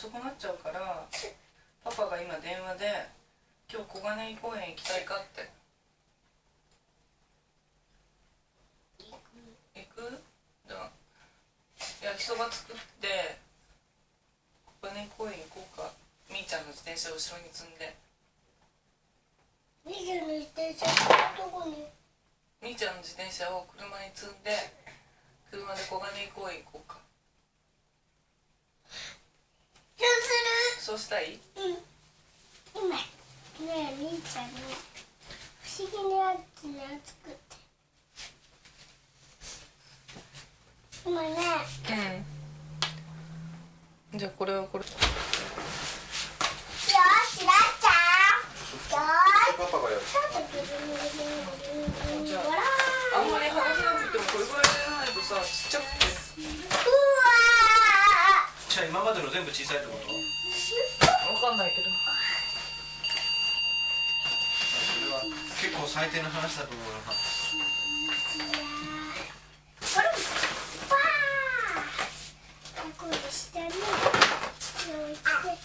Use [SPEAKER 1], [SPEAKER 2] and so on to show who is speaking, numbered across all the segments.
[SPEAKER 1] 遅くなっちゃうから、パパが今電話で今日小金井公園行きたいかって。行く？焼きそば作って小金井公園行こうか。みーちゃんの自転車を後ろに積んで。
[SPEAKER 2] みーちゃんの自転車どこに？
[SPEAKER 1] みーちゃんの自転車を車に積んで車で小金井公園行こうか。そうしたい？
[SPEAKER 2] うん。今ねえみーちゃんに不思議なやつね作って。今ね。
[SPEAKER 1] うん。じゃあこれはこれ。
[SPEAKER 2] よし、なっちゃん。よーし。
[SPEAKER 3] パパがやる。
[SPEAKER 1] じゃああんまり離さなくてもこれぐらいじゃないとさ、ちっちゃくて。
[SPEAKER 2] うわー。
[SPEAKER 3] じゃあ今までの全部小さいってこと？
[SPEAKER 1] わかんないけど。
[SPEAKER 3] それは結構最低の話だと思うな。
[SPEAKER 2] これパー。これ下に置い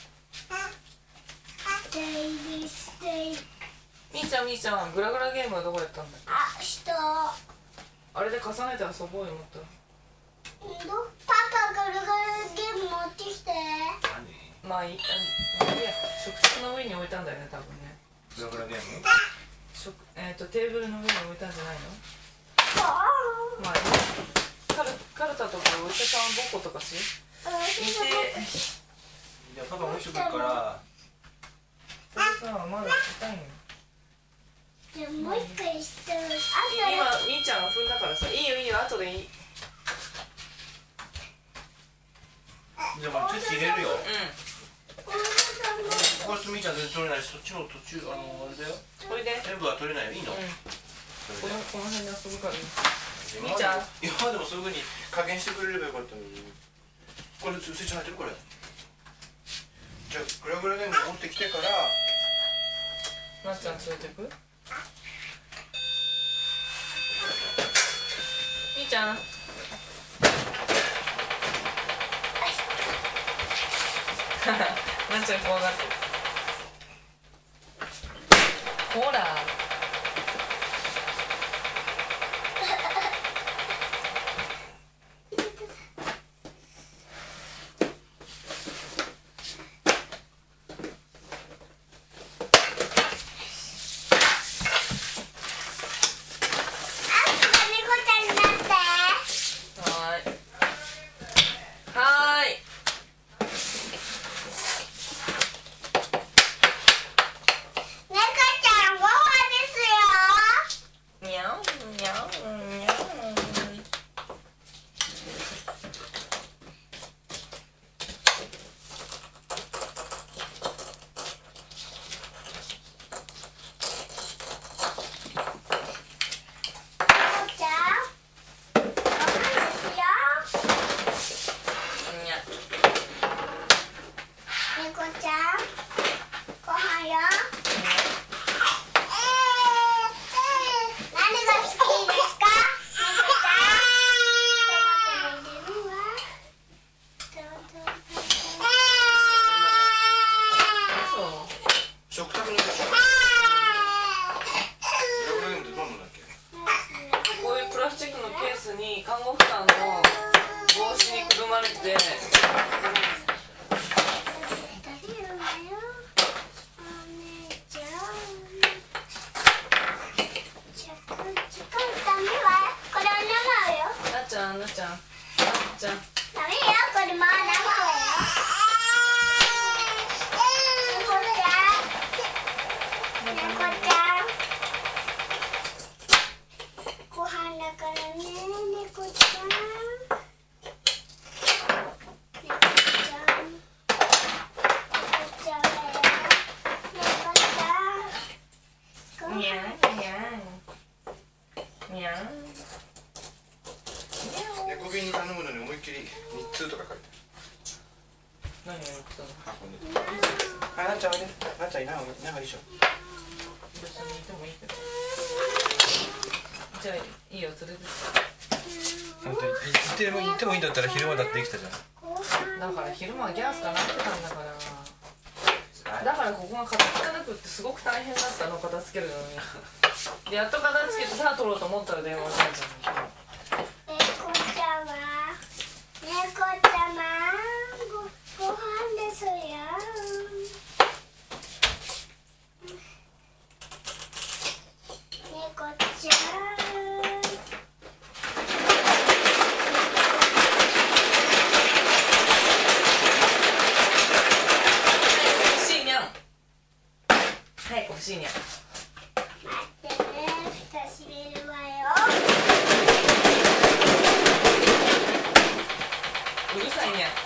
[SPEAKER 2] て。
[SPEAKER 1] みーちゃんみーちゃん、グラグラゲームはどこやったんだっけ？
[SPEAKER 2] あ、下。
[SPEAKER 1] あれで重ねて遊ぼうよ、もっと。
[SPEAKER 2] パパグルグルゲーム持ってきて。
[SPEAKER 1] まあいいや、食卓の上に置いたんだよね、多分ね。
[SPEAKER 3] グラグラゲーム？
[SPEAKER 1] テーブルの上に置いたんじゃないの？まあカルタとかお医者さんごっことかし？見て。
[SPEAKER 3] じゃあパパもう一個来るから。
[SPEAKER 1] それさ、まだ痛いの。
[SPEAKER 2] じゃあもう一回してる。
[SPEAKER 1] 今みーちゃんが踏んだからさ、いいよいいよ、後でいい。
[SPEAKER 3] じゃあもうチッチ入れるよ。
[SPEAKER 1] う
[SPEAKER 3] これみーちゃん全然取れないし、そっちの途中あれだよ。
[SPEAKER 1] これで
[SPEAKER 3] 全部は取れないよ。いいの？
[SPEAKER 1] この辺で遊ぶからいい。
[SPEAKER 3] みーちゃん。今までもそういう風に加減してくれればよかったのに。これスイッチ入ってるこれ。じゃあグラグラゲーム持ってきてから。
[SPEAKER 1] なっちゃん連れてく？みーちゃん。なっちゃん怖がってる。ほら。看護婦さんの帽子にくるまれて。なっちゃん、なっちゃん、なっちゃん。
[SPEAKER 2] ダメよ、これもう生わよ。猫ちゃん。ご飯だからね、猫ちゃん。猫ちゃん。猫ちゃんだよ。猫ちゃん。
[SPEAKER 1] にゃん、にゃん。にゃん。
[SPEAKER 3] 猫瓶に頼むのに思いっきり3つとか書いてある。
[SPEAKER 1] 何を言ったの？
[SPEAKER 3] 運んでた。なっちゃんおいで。なっちゃんいない方がいいでしょ。
[SPEAKER 1] 別にいてもいいけど。じゃあいいよ、連れてって。
[SPEAKER 3] 本当に行ってもいいんだったら昼間だってできたじゃん。
[SPEAKER 1] だから昼間はギャースかなってたんだから。だからここが片付かなくってすごく大変だったの、片付けるのに。でやっと片付けてさあ取ろうと思ったら電話したんじゃん。
[SPEAKER 2] 猫ちゃま、猫ちゃま、ご飯ですよ。猫ちゃん。
[SPEAKER 1] はい、欲しいにゃん。
[SPEAKER 2] 待ってね、蓋閉めるわよ。
[SPEAKER 1] うるさいにゃん。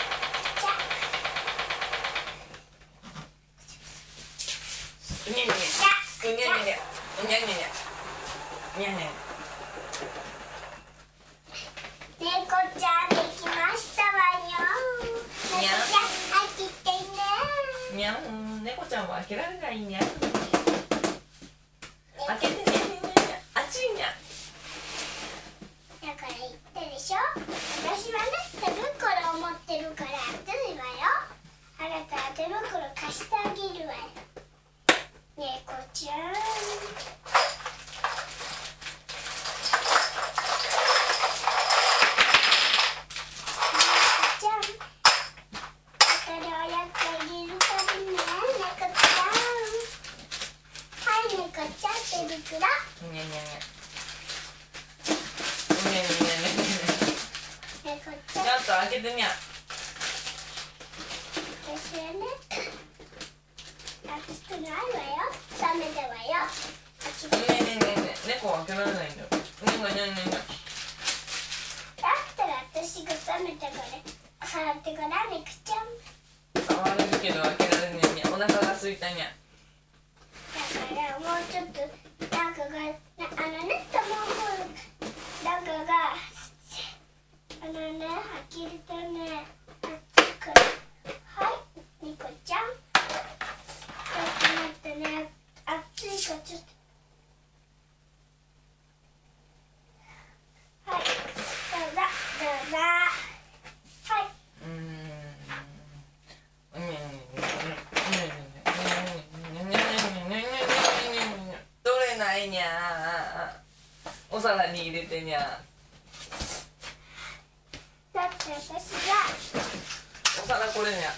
[SPEAKER 1] うにゃにゃにゃ。うにゃにゃにゃ。うにゃにゃにゃ。うにゃにゃ。
[SPEAKER 2] 猫ちゃんできましたわよ。猫ちゃん、開けてね。
[SPEAKER 1] にゃん、猫ちゃんは開けられないにゃん。開けてね、あっちいにゃん。
[SPEAKER 2] だから言ったでしょ。私はね、手袋を持ってるから暑いわよ。あなたは手袋貸してあげるわよ。猫ちゃん。手袋。
[SPEAKER 1] にゃにゃにゃ。うにゃにゃにゃにゃ。
[SPEAKER 2] 猫ちゃん。
[SPEAKER 1] ちょっと開けてにゃ。
[SPEAKER 2] 私はね、暑くないわよ。冷めたわよ。
[SPEAKER 1] 猫は開けられないんだよ。
[SPEAKER 2] だったら私が冷めたから触ってごらん、猫ちゃん。
[SPEAKER 1] 触れるけど開けられないにゃ。お腹が空いたにゃ。
[SPEAKER 2] だからもうちょっと中がね、卵が中が開けるとね、熱いから。はい、猫ちゃん。ちょっと待ってね、熱いからちょっと。はい、どうぞどうぞ。はい。
[SPEAKER 1] 取れないにゃ。お皿に入れてにゃ。
[SPEAKER 2] だって私が
[SPEAKER 1] お皿これにゃ。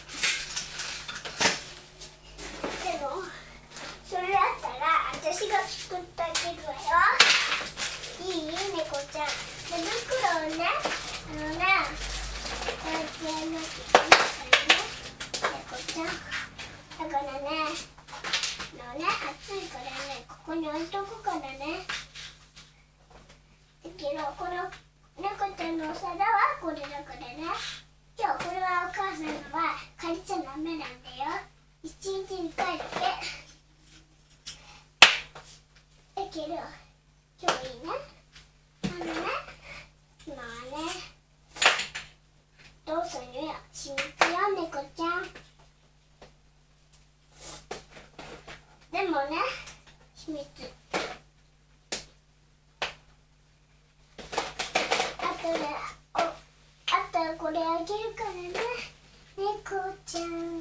[SPEAKER 2] でもそれだったら私が作ってあげるわよ。いい？猫ちゃん。手袋をね、こうやってやらなきゃいけないからね、猫ちゃん。だからね、暑いからね、ここに置いとくからね。だけどこの猫ちゃんのお皿はこれだからね。今日これはお母さんのは借りちゃダメなんだよ。一日に回だけ。だけど今日いいね。今はね、どうするよ、秘密よ、猫ちゃん。でもね、秘密。あとはこれあげるからね、猫ちゃん。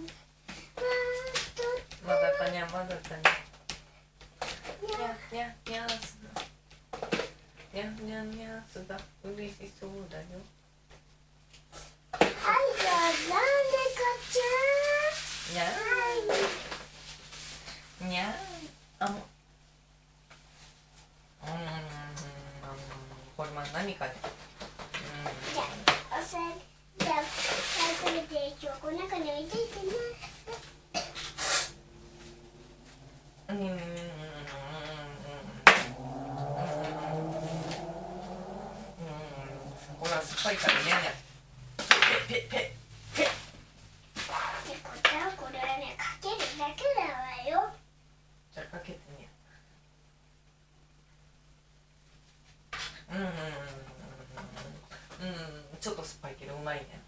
[SPEAKER 1] まだったにゃ、まだったにゃ。にゃにゃすだ。にゃにゃにゃすだ。嬉しそうだよ。
[SPEAKER 2] はい、どうぞ、猫ちゃん。
[SPEAKER 1] にゃー。にゃー。あ、もう。これまあ何かね。
[SPEAKER 2] じゃあ、これで今日この中に置いといてね。
[SPEAKER 1] これは酸っぱいからにゃにゃ。ペペペペ。
[SPEAKER 2] 猫ちゃん、これはね、かけるだけだわよ。
[SPEAKER 1] じゃあかけてみよう。ちょっと酸っぱいけどうまいね。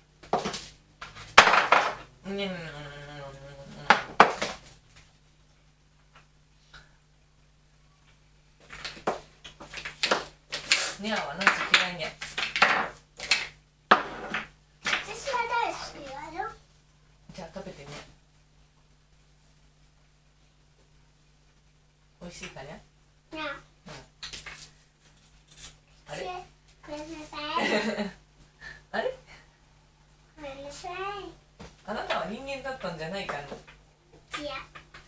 [SPEAKER 1] にゃはナス嫌いにゃ。
[SPEAKER 2] 私は大好きよ。
[SPEAKER 1] 味しいかにゃ。
[SPEAKER 2] なあ、
[SPEAKER 1] あれ
[SPEAKER 2] ごめんなさい。
[SPEAKER 1] あれ
[SPEAKER 2] ごめんなさい。
[SPEAKER 1] あなたは人間だったんじゃないかな。
[SPEAKER 2] いや、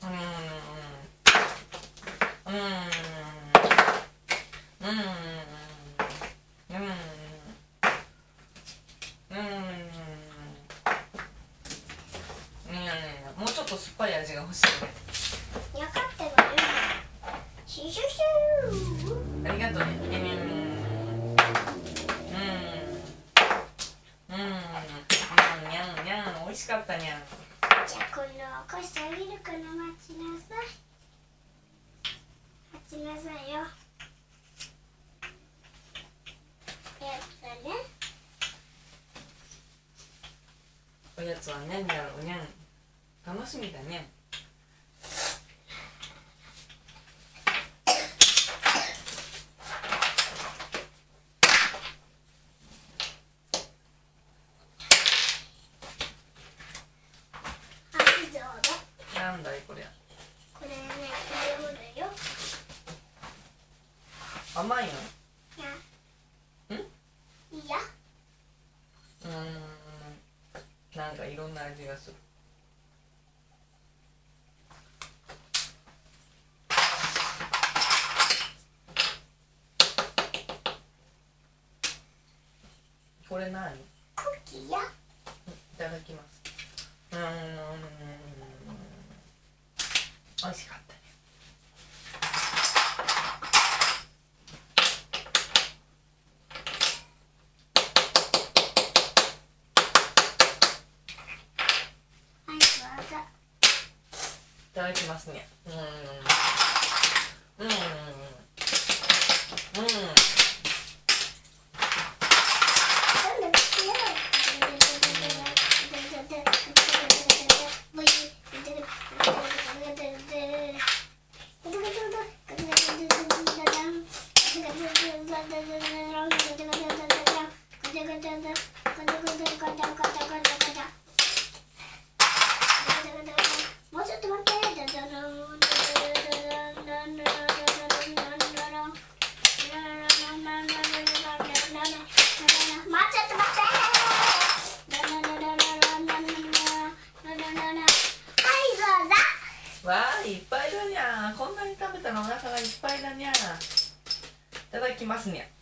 [SPEAKER 1] もうちょっと酸っぱい味が欲しいね。
[SPEAKER 2] 分かってるよ。シュシュシュー。
[SPEAKER 1] ありがとうね。にゃんにゃん、美味しかったにゃん。
[SPEAKER 2] じゃあ今度は起こしてあげるから待ちなさい。待ちなさいよ。やつだね。
[SPEAKER 1] おやつはにゃんだろうにゃん。楽しみだね。
[SPEAKER 2] はい、どうぞ。
[SPEAKER 1] なんだいこりゃ。
[SPEAKER 2] これね、食べ物よ。
[SPEAKER 1] 甘いの？
[SPEAKER 2] いや。いや。
[SPEAKER 1] なんかいろんな味がする。これ何？
[SPEAKER 2] クッキーや。
[SPEAKER 1] いただきます。美味しかったね。
[SPEAKER 2] はい、どうぞ。
[SPEAKER 1] いただきますね。
[SPEAKER 2] もうちょっと待って。
[SPEAKER 1] わあ、いっぱいだにゃ。こんなに食べたらお腹がいっぱいだにゃ。いただきますにゃ。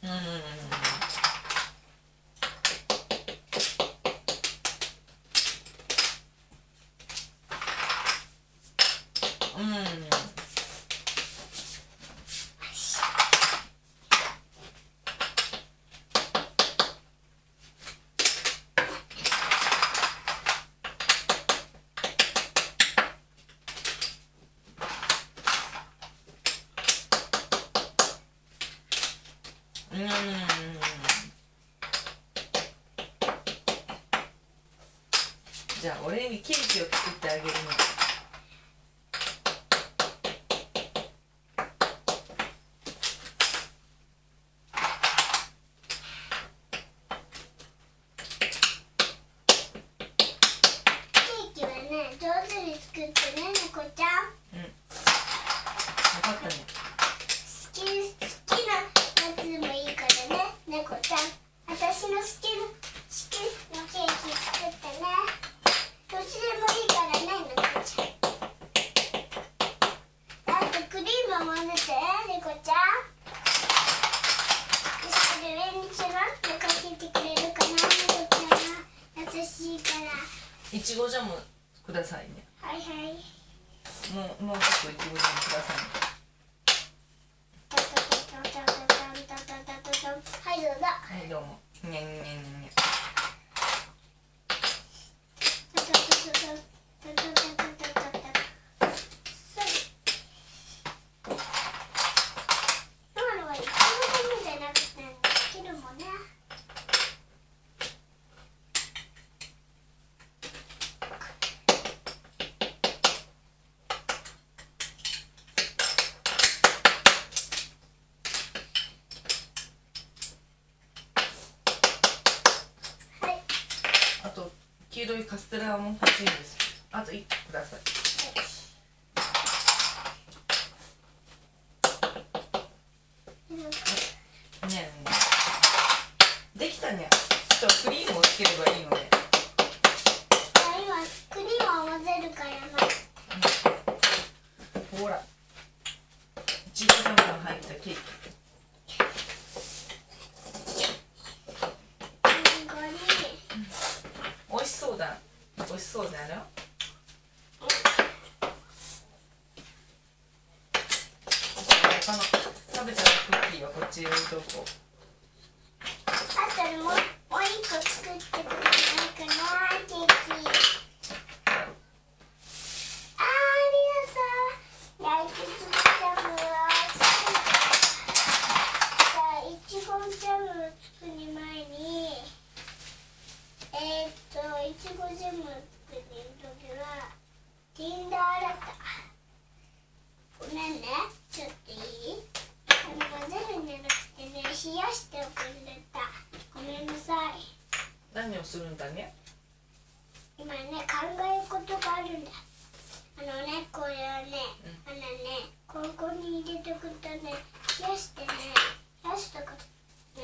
[SPEAKER 1] じゃあお礼にケーキを作ってあげるね。
[SPEAKER 2] ケーキはね、上手に作ってね、猫ちゃん。
[SPEAKER 1] 分かったね。
[SPEAKER 2] 好きなやつもいいからね、猫ちゃん。私の好きなケーキ作ってね。どっちでもいいからね、猫ちゃん。あとクリームも混ぜて、猫ちゃん。それ上にちょろっとかけてくれるかな、猫ちゃんは。優しいから。
[SPEAKER 1] いちごジャムくださいね。
[SPEAKER 2] はいはい。
[SPEAKER 1] もうちょっといちごジャムくださいね。
[SPEAKER 2] はい、どうぞ。
[SPEAKER 1] はいどうも。にゃんにゃんにゃん。あと黄色いカステラも欲しいです。あと1個ください。 ほらいちごジャムが入ったケーキ。美味しそうだ。美味しそうだよ。他の食べちゃうクッキーはこっちに置いとこう。
[SPEAKER 2] あともう一個作ってくれないかな、ケーキ。ありがとう。焼きつぶジャムを作る。じゃあいちごジャムを作る前にいちごジャムを作る時はティンダーだった。ごめんね、ちょっといい？混ぜるんじゃなくてね、冷やしておくんだった。ごめんなさい。
[SPEAKER 1] 何をするんだね。
[SPEAKER 2] 今ね、考えることがあるんだ。これはね、ここに入れておくとね、冷やしてね、冷やしとくね、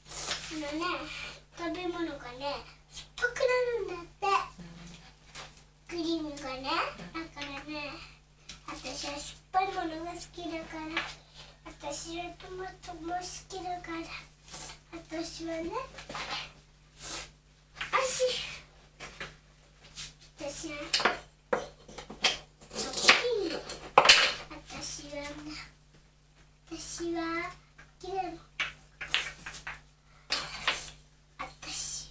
[SPEAKER 2] 食べ物がね、酸っぱくなるんだって。クリームがね、だからね、私は酸っぱいものが好きだから、私はトマトも好きだから、私はね、私は私はきれいな私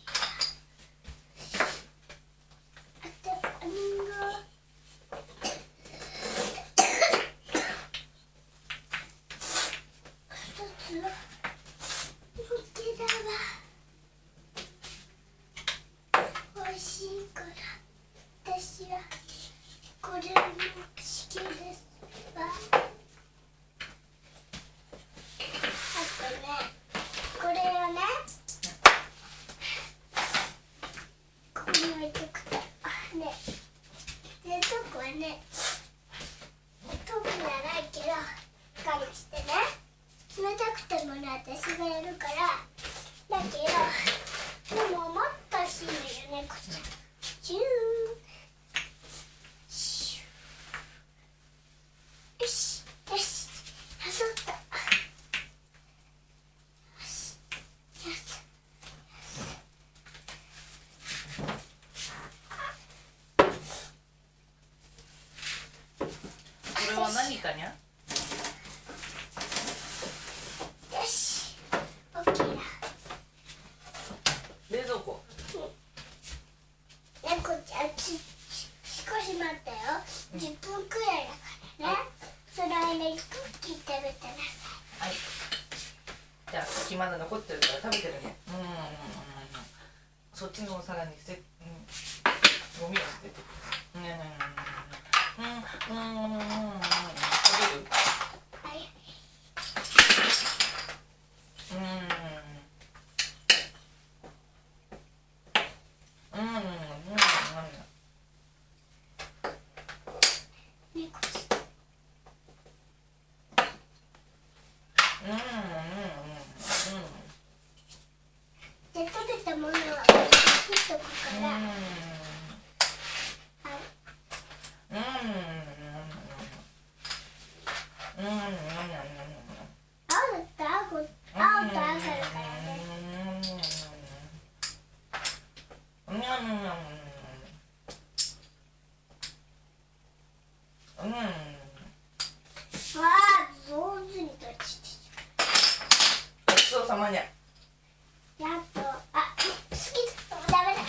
[SPEAKER 2] おいしいから私はこれも好きですわ。これをね、ここに置いておくと、ね、冷凍庫はね、遠くじゃないけど、我慢してね、冷たくてもね、私がやるから、だけど、でももっと欲しいのよね、こっち。シュー。よし、よし、あ、そうだ。
[SPEAKER 1] これは何かにゃ。
[SPEAKER 2] よし、オッケーだ。
[SPEAKER 1] 冷蔵庫。
[SPEAKER 2] 猫ちゃん、少し待ったよ。10分くらいだからね。その間にクッキー食べてなさい。
[SPEAKER 1] はい。じゃあクッキーまだ残ってるから食べてるね。そっちのお皿にゴミを捨てて。食べる？
[SPEAKER 2] はい。猫ちゃん。で、食べたものは切っとくから。青と赤だからね。わあ、上手にとちて。
[SPEAKER 1] ごちそうさまにゃ。
[SPEAKER 2] やっと、好きだ。ダメだ。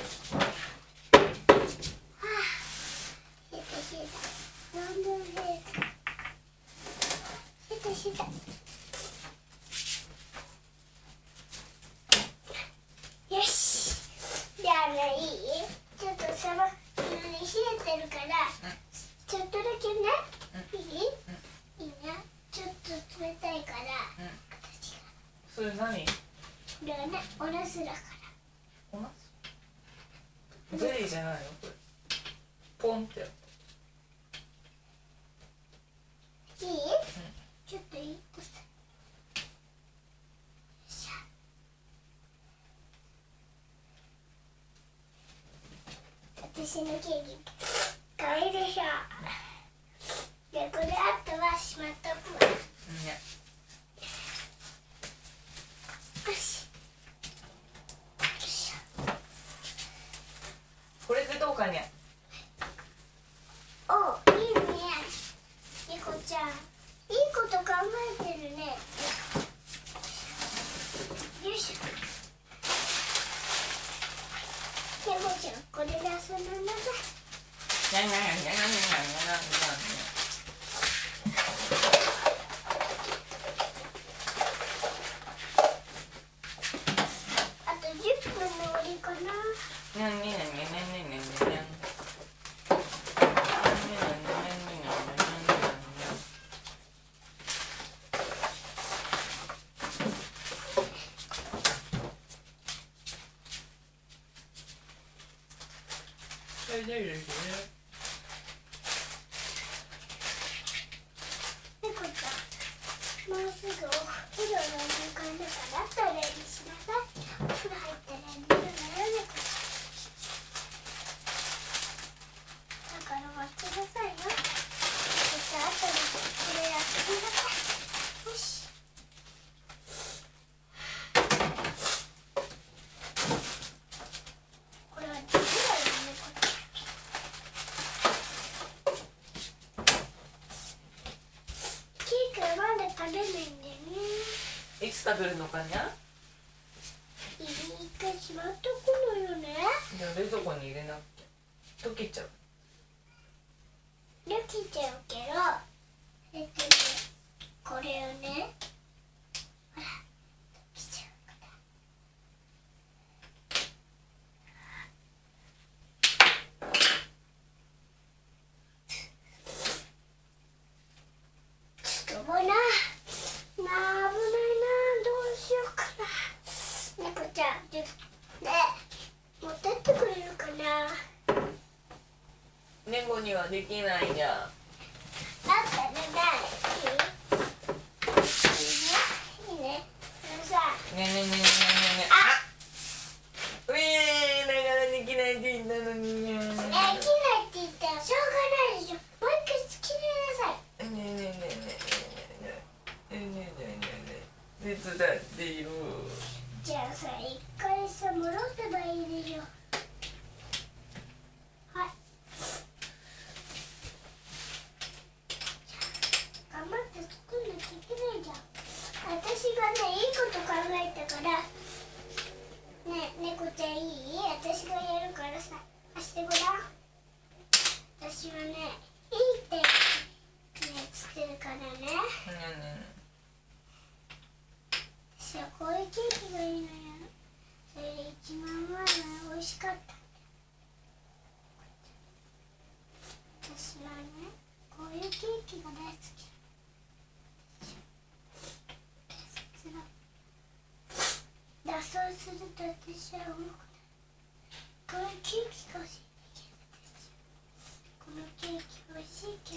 [SPEAKER 2] 冷えた。どんどん冷えた。冷えた。よし。じゃあね、いい？ちょっと冷えてるから、ちょっとだけね、いい？いいね。ちょっと冷たいから、私が。
[SPEAKER 1] それ何？
[SPEAKER 2] これはね、おナスだから。
[SPEAKER 1] おナス？ゼリーじゃないのこれ。ポンってやっ
[SPEAKER 2] いい？ちょっといい？私のケーキかわいいでしょ。で、これをね、 ちゃん、いいこと考えてるね。よいしょ。猫ちゃん、これで遊んだんださい。あと10分の終わりかな。猫ちゃん、もうすぐお風呂の時間だからトイレにしなさい。お風呂入ったら寝るのよ、猫ちゃん。だから待ってなさいよ。じゃあ後でこれやってください。よし。これはできないよ、猫ちゃん。ケーキはまだ食べないんだよね。
[SPEAKER 1] いつ食べるのかにゃ？
[SPEAKER 2] 一回しまっとくのよね。
[SPEAKER 1] じゃあ冷蔵庫に入れなきゃ溶けちゃう。
[SPEAKER 2] できちゃうけど、これをね、ほら、できちゃうから。ちょっと危ないな、危ないな、どうしようかな。猫ちゃん、ね、持ってってくれるかな。
[SPEAKER 1] 猫にはできないじゃん。
[SPEAKER 2] だったらね、いいね。いいね。さあ。
[SPEAKER 1] ねえねえねえねえねえ。あっ。だからできないって言ったのにね。
[SPEAKER 2] できないって言ったらしょうがないでしょ。もう一回突き入れなさい。
[SPEAKER 1] ねえねえねえねえねえねえねえねえねえ手伝ってよ。
[SPEAKER 2] じゃあさ、一回さ、戻せばいいでしょ。はい。頑張って作んなきゃいけないじゃん。私がね、いいこと考えたからね、猫ちゃんいい？私がやるからさ、貸してごらん。私はね、いいってね、つってるからね。私はこういうケーキがいいのよ。それで一番前は美味しかった。私はね、こういうケーキが大好き。脱走すると私は重くなる。このケーキが欲しいんだけど、私このケーキ美味しいけど、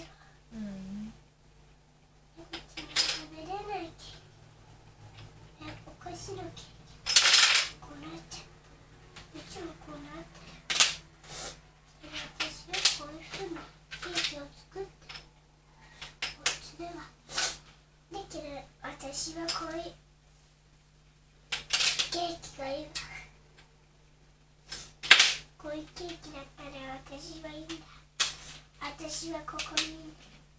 [SPEAKER 2] 猫ちゃんは食べれないケーキ。お菓子のケーキこうなっちゃう。いつもこうなってる。私はこういうふうにケーキを作ってお家ではだけど、私はこういうケーキがいいわ。こういうケーキだったら私はいいんだ。私はここにいる。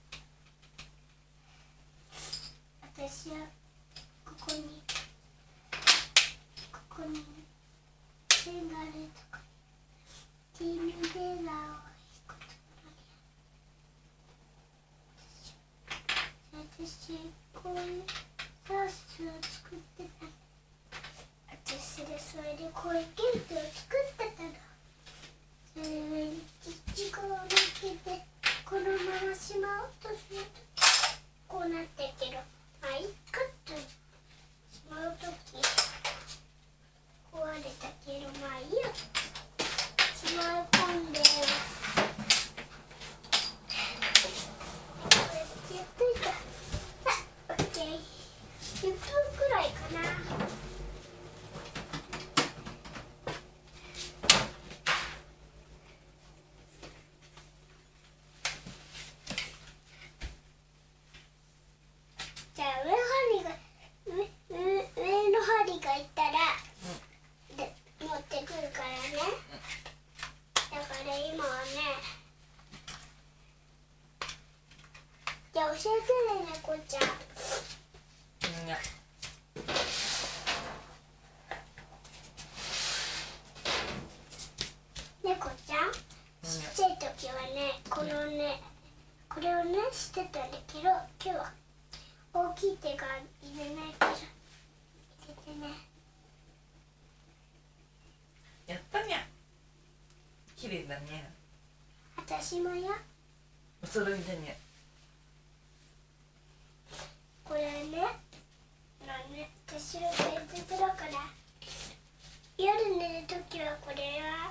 [SPEAKER 2] 私はここにいる。ここにいる。線があるとかティーミデーラーをいいことなりや。私こういうソースを作ってた。それでこういうケーキを作ってたの。それにいちごをのっけてこのまましまおうとするとこうなってるけど、まあいいかとしまうとき壊れたけど、まあいいよ。しまい込んでこうやってやっといた。オッケー。10分くらいかな。 ね猫ちゃん。
[SPEAKER 1] にゃ。
[SPEAKER 2] 猫ちゃん、ちっちゃい時はね、これをねしてたんだけど、今日は大きい手が入れないから入れてね。
[SPEAKER 1] やったにゃ。綺麗だね。
[SPEAKER 2] 私もや。
[SPEAKER 1] お揃いだね。
[SPEAKER 2] これね、私のペン袋から夜寝る時はこれは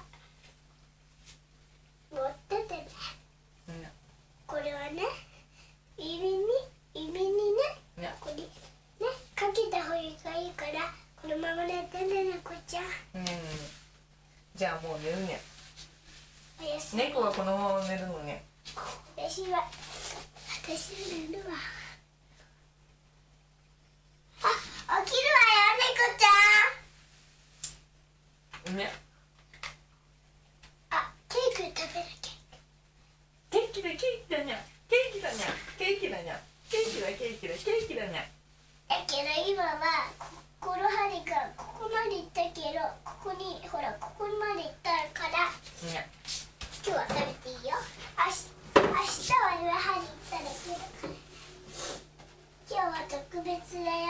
[SPEAKER 2] 持っててね。これはね、指にね、ここにねかけた方がいいからこのまま寝てね、猫ちゃん。
[SPEAKER 1] じゃあもう寝るね。
[SPEAKER 2] おやすみ。
[SPEAKER 1] 猫はこのまま寝るのね。
[SPEAKER 2] 私は寝るわ。あ、起きるわよ、猫ちゃん。
[SPEAKER 1] ね。
[SPEAKER 2] あ、ケーキ食べなきゃ。
[SPEAKER 1] ケーキだにゃ。ケーキだにゃ。ケーキだにゃ。ケーキだにゃ。
[SPEAKER 2] だけど今はこの針がここまで行ったけど、ここにほらここまで行ったから
[SPEAKER 1] にゃ。
[SPEAKER 2] 今日は食べていいよ。明日は上針行ったらけど、今日は特別だよ。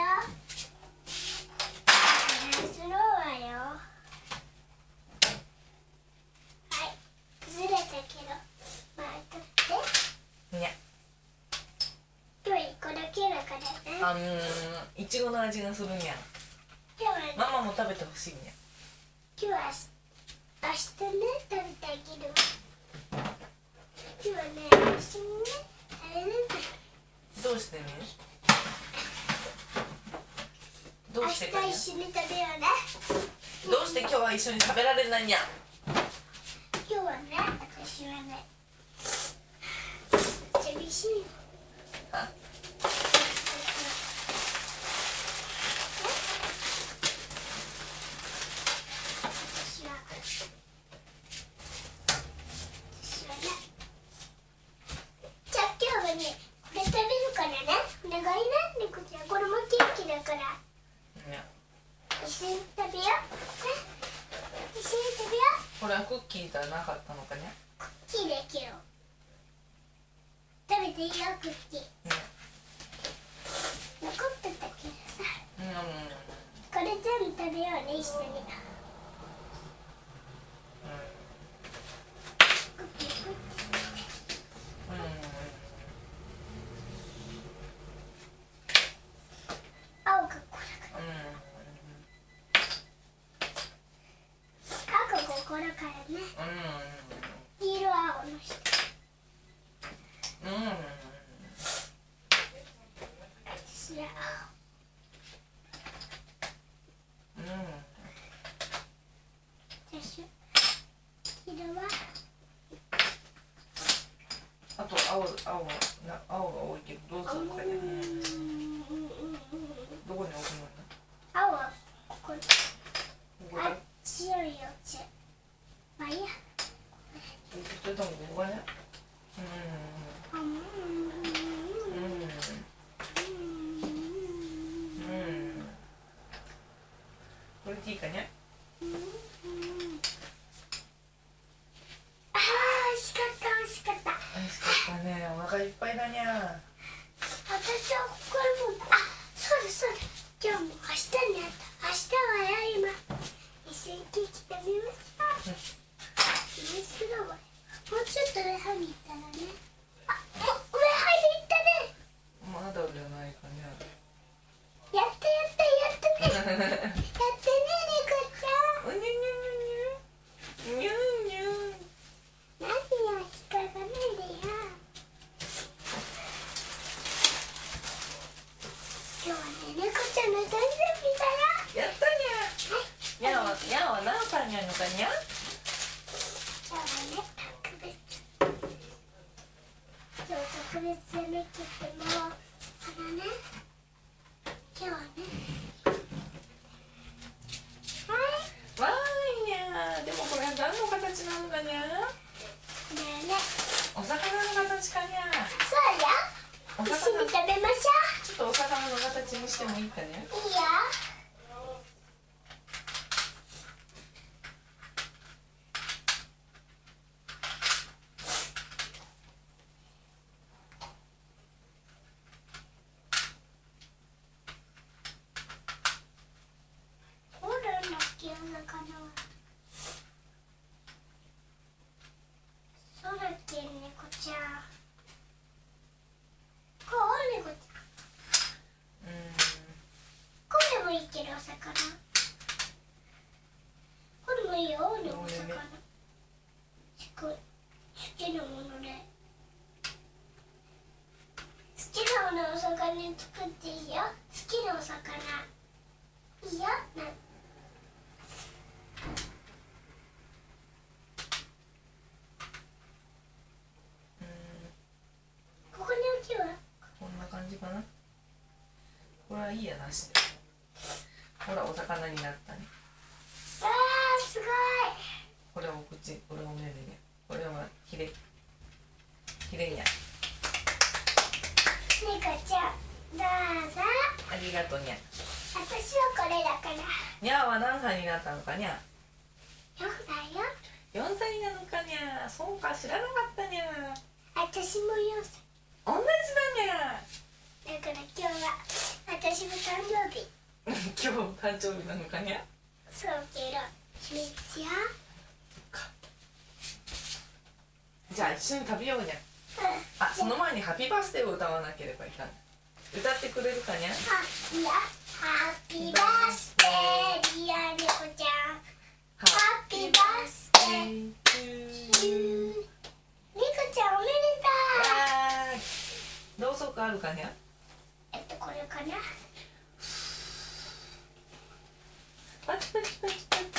[SPEAKER 2] スローはよ。はい、ずれたけどまあ取って
[SPEAKER 1] にゃ。
[SPEAKER 2] 今日1個だけだからね。
[SPEAKER 1] いちごの味がするにゃ。
[SPEAKER 2] 今日はね、
[SPEAKER 1] ママも食べてほしいにゃ。
[SPEAKER 2] 今日は明日ね食べてあげるわ。今日はね、一緒にね食べるんだ。
[SPEAKER 1] どうしてね。どうしてかにゃ。
[SPEAKER 2] 明日一緒に食べようね。
[SPEAKER 1] どうして今日は一緒に食べられないにゃ。
[SPEAKER 2] 今日はね、私はね寂しいよ。
[SPEAKER 1] あ、
[SPEAKER 2] 私はね、じゃあ今日はねこれ食べるからね。お願いね、猫ちゃん。これもケーキだから
[SPEAKER 1] にゃ。
[SPEAKER 2] 一緒に食べようね。一緒に食べよう。
[SPEAKER 1] これはクッキーじゃなかったのかにゃ。
[SPEAKER 2] クッキーだけど食べていいよ、クッキー。
[SPEAKER 1] にゃ。
[SPEAKER 2] 残ってたけどさ、これ全部食べようね、一緒に。クッキークッキー。青がこれから赤がこれからね。黄色は青の下。私は私は黄色は
[SPEAKER 1] あと青が多いけどどうするのかにゃ。どこに置くのか
[SPEAKER 2] 青はここに。
[SPEAKER 1] ここ
[SPEAKER 2] あ、強いよ、強い。まあいいや。
[SPEAKER 1] それともここがね。これでいいかにゃ。
[SPEAKER 2] あー、美味しかった、美味しかった。
[SPEAKER 1] 美味しかったね。お腹いっぱいだにゃ。
[SPEAKER 2] 私はこれも、あ、そうだそうだ。今日も明日になった。明日はよ、今。一緒にケーキ食べましょう。面白い。もうちょっと上半に行ったらね。あ、もう上半に行ったね。
[SPEAKER 1] まだじゃないかにゃ。
[SPEAKER 2] やったやったやったね。やったね、猫ちゃん。
[SPEAKER 1] うにゅにゅにゅにゅ。にゅにゅ。
[SPEAKER 2] 何よ、引っかかないでよ。今日はね、猫ちゃんの誕生日だよ。
[SPEAKER 1] やったにゃ。にゃは何歳になるのかにゃ。
[SPEAKER 2] 今日はね、特別。今日特別じゃなくても、ね、今日はね。はい。
[SPEAKER 1] わーいにゃ。でもこれは何の形なのかにゃ。
[SPEAKER 2] これはね、
[SPEAKER 1] お魚の形かにゃ。
[SPEAKER 2] そうよ。
[SPEAKER 1] お
[SPEAKER 2] 石み
[SPEAKER 1] 魚の
[SPEAKER 2] た食べましょ
[SPEAKER 1] ちょっとお魚の形にしてもいいかね。
[SPEAKER 2] う。いいよ。おるんだっけ、お魚は。そうだっけ、猫ちゃん。こう、猫ちゃん。これもいいけど、お魚。これもいいよ、お魚。好きなもので。好きなものをお魚に作っていいよ。好きなお魚。いいよ。ここに置きは
[SPEAKER 1] こんな感じかな。これはいいやなしで。ほらお魚になったね。
[SPEAKER 2] わー、すごい。
[SPEAKER 1] これお口、これお目でね。これはひれや。
[SPEAKER 2] 猫ちゃん、どうぞ。
[SPEAKER 1] ありがとうにゃ。
[SPEAKER 2] 私はこれだから。
[SPEAKER 1] にゃーは何歳になったのかにゃ。
[SPEAKER 2] 4歳よ。
[SPEAKER 1] 4歳なのかにゃ。そうか、知らなかったにゃ。
[SPEAKER 2] 私も4歳。
[SPEAKER 1] 同じだにゃ。
[SPEAKER 2] だから今日は私も誕生日。
[SPEAKER 1] 今日誕生日なのかにゃ。
[SPEAKER 2] そうけど、めっちゃ。
[SPEAKER 1] じゃあ一緒に食べようにゃ。あ、その前にハッピーバースデーを歌わなければいかん。歌ってくれるかにゃ。
[SPEAKER 2] いや、ハッピーバースデー、リア猫ちゃん。ハッピーバースデー。猫ちゃんおめでとう。
[SPEAKER 1] ろうそくあるかにゃ。
[SPEAKER 2] これかな。
[SPEAKER 1] パチパチパチパチ。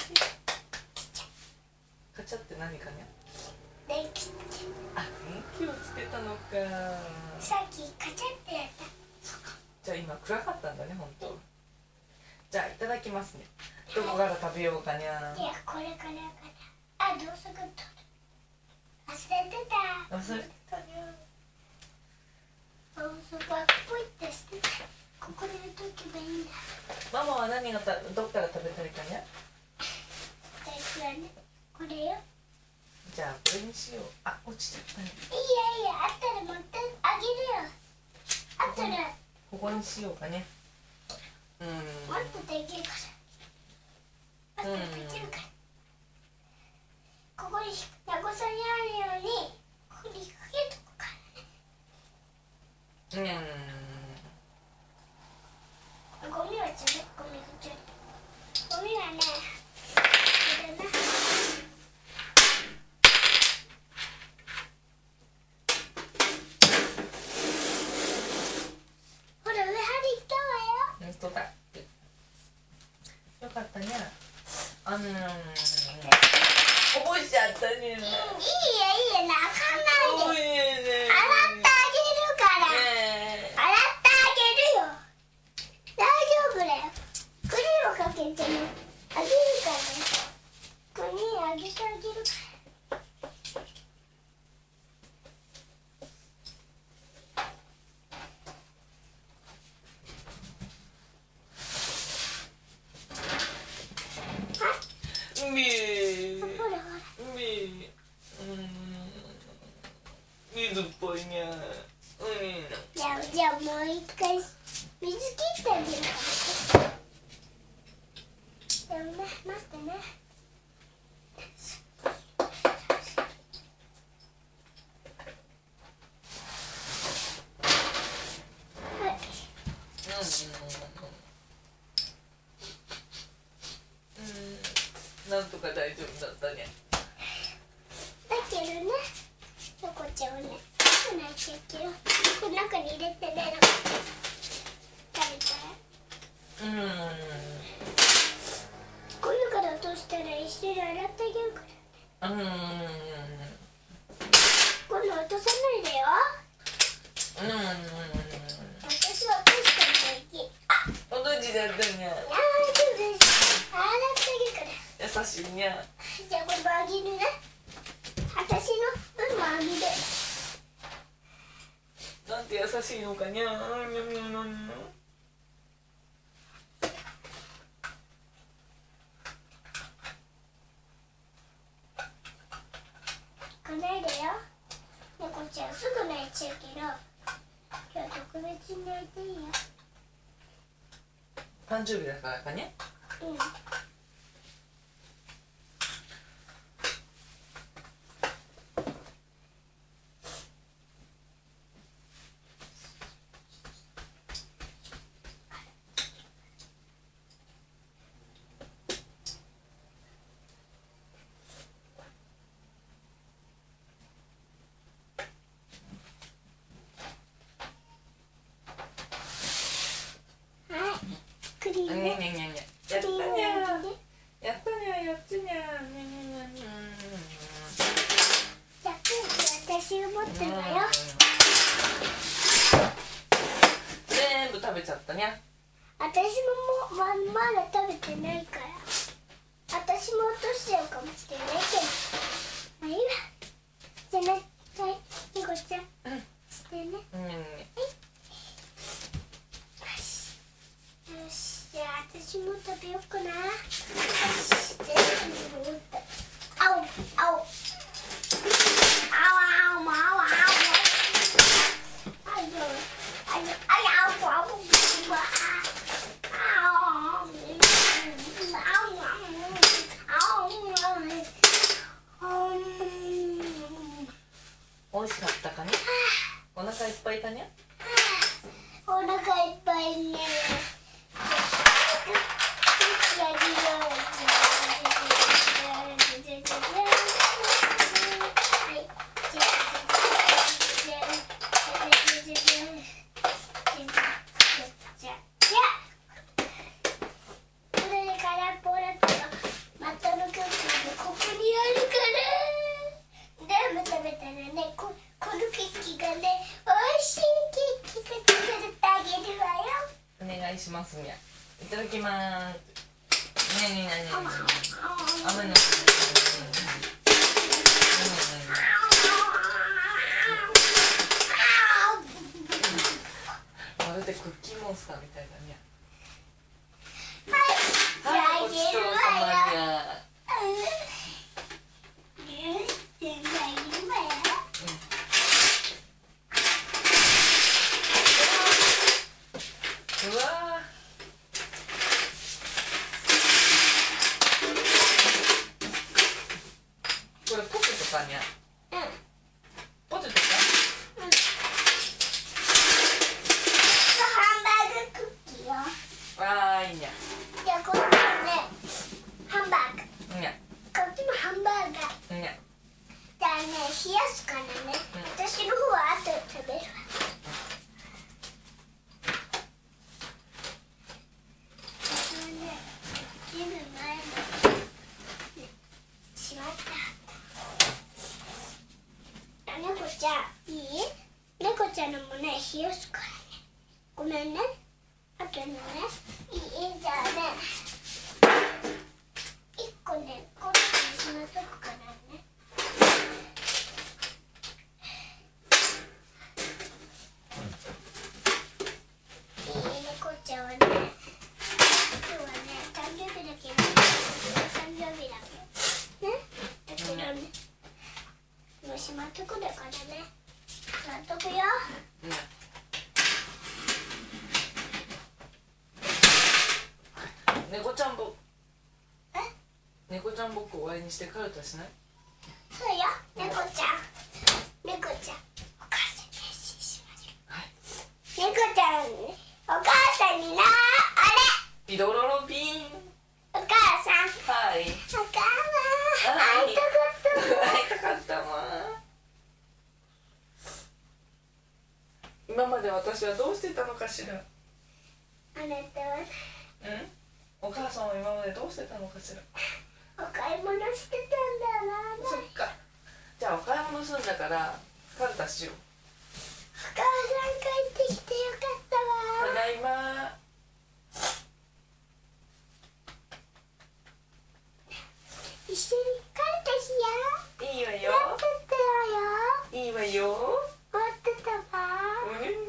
[SPEAKER 1] カチャって何かにゃ。
[SPEAKER 2] 電気。
[SPEAKER 1] あ、電気をつけたのか。
[SPEAKER 2] さっきカチャってやった。
[SPEAKER 1] じゃあ今暗かったんだね、本当。じゃあいただきますね。どこから食べようかにゃ。
[SPEAKER 2] いや、これからかな。あ、ろうそくと忘れてた。
[SPEAKER 1] 忘れてたにゃ。
[SPEAKER 2] ろうそくはポイって捨てて、ここに置いとけばいいんだ。
[SPEAKER 1] ママは何がどっから食べたいかにゃ。
[SPEAKER 2] 私はね、これよ。
[SPEAKER 1] じゃあこれにしよう。あ、落ちちゃったね。
[SPEAKER 2] いいや、あったら持ってあげるよ。あったら
[SPEAKER 1] ここにしようかね。
[SPEAKER 2] もっとできるから。もっとできるから。ここにヤゴさんにあるように、ここにかけとくからね。ゴミはちょっと、ゴミはね、これな。ほら、上張り行ったわよ。
[SPEAKER 1] 本当だ。よかったね。こぼしちゃったね。
[SPEAKER 2] いいよ、泣かないで。
[SPEAKER 1] おいね。
[SPEAKER 2] 洗ってあげるから。洗ってあげるよ。大丈夫だよ。クリームかけてね、あげるからね。クリームあげてあげるから。ほらほら。
[SPEAKER 1] 水っぽいにゃ。
[SPEAKER 2] じゃあもう一回水切ってあげるから。でもね、待ってね。はい。
[SPEAKER 1] なんとか大丈夫だったね。
[SPEAKER 2] だけどね、猫ちゃんはね、少ないけど、この中に入れてね、食べたら。この中で落としたら一緒に洗ってあげるから。今度落とさないでよ。私は落としたらいい。
[SPEAKER 1] おどじだったにゃ。
[SPEAKER 2] 大丈夫です。洗ってあげるから。
[SPEAKER 1] 優しいにゃ。
[SPEAKER 2] じゃあこれもあげるね。私の分もあげる。
[SPEAKER 1] なんて優しいのかにゃ。
[SPEAKER 2] 来ないでよ。猫ちゃんすぐ泣いちゃうけど、今日特別に泣いていいよ。
[SPEAKER 1] 誕生日だからかね。
[SPEAKER 2] うん。クリーム。
[SPEAKER 1] にゃにゃにゃにゃ。やったにゃ。やったにゃ、やったにゃ。
[SPEAKER 2] じゃあ私が持ってるわよ。
[SPEAKER 1] 全部食べちゃったにゃ。
[SPEAKER 2] 私もまだ食べてないから。私も落としちゃうかもしれないけど。まあいいわ。じゃあね、はい、猫ちゃん。してね。よし、じゃあ私も食べようかな。よし、全部持った。あお、あお。
[SPEAKER 1] 美味しかったかね。お腹いっぱいだね。
[SPEAKER 2] お腹いっぱいね。
[SPEAKER 1] お願いしますにゃ。いただきまーす。ねにゃにゃにゃにゃ。甘いの。まるでクッキーモンスターみたいだにゃ。はい、ごちそうさまにゃ。うわー、これポテトかにゃ。ポテトか。
[SPEAKER 2] ハンバーグクッキーよ。
[SPEAKER 1] わーいにゃ。
[SPEAKER 2] じゃあこっちもね、ハンバーグ。
[SPEAKER 1] にゃ。
[SPEAKER 2] こっちもハンバーガー。
[SPEAKER 1] にゃ。
[SPEAKER 2] じゃあね、冷やすからね。私の方は後で食べるわ。しまった。猫ちゃん、いい？猫ちゃんのもね、冷やすからね。ごめんね。あとのね、いい？じゃあね、1個ね、こっちにしまっとくからね。猫ちゃんはね、今日はね、誕生日だけど、誕生日だけどね、だけどね、もうしまっとくだからね、しまっとくよ。
[SPEAKER 1] 猫ちゃんぼ猫ちゃんぼっこ終わりにしてカルタしない？
[SPEAKER 2] そうよ、猫ちゃん、猫ちゃん、お母さんに変身しましょう。
[SPEAKER 1] はい。
[SPEAKER 2] 猫ちゃん、お母さんにな、あれ、
[SPEAKER 1] ピロロロピン。
[SPEAKER 2] お母さん、
[SPEAKER 1] はい。
[SPEAKER 2] お母さん、会いたかった。
[SPEAKER 1] 会いたかったわ。今まで私はどうしてたのかしら。
[SPEAKER 2] あなたは
[SPEAKER 1] お母さんは今までどうしてたのかしら。
[SPEAKER 2] お買い物してたんだな。
[SPEAKER 1] そっか。じゃあお買い物するんだからカルタしよう。
[SPEAKER 2] お母さん帰ってきてよかったわ。
[SPEAKER 1] ただいま。
[SPEAKER 2] 一緒にカルタしよう。
[SPEAKER 1] いいわよ。
[SPEAKER 2] 待ってたわよ。
[SPEAKER 1] いいわよ。
[SPEAKER 2] 待ってたわ。
[SPEAKER 1] うん。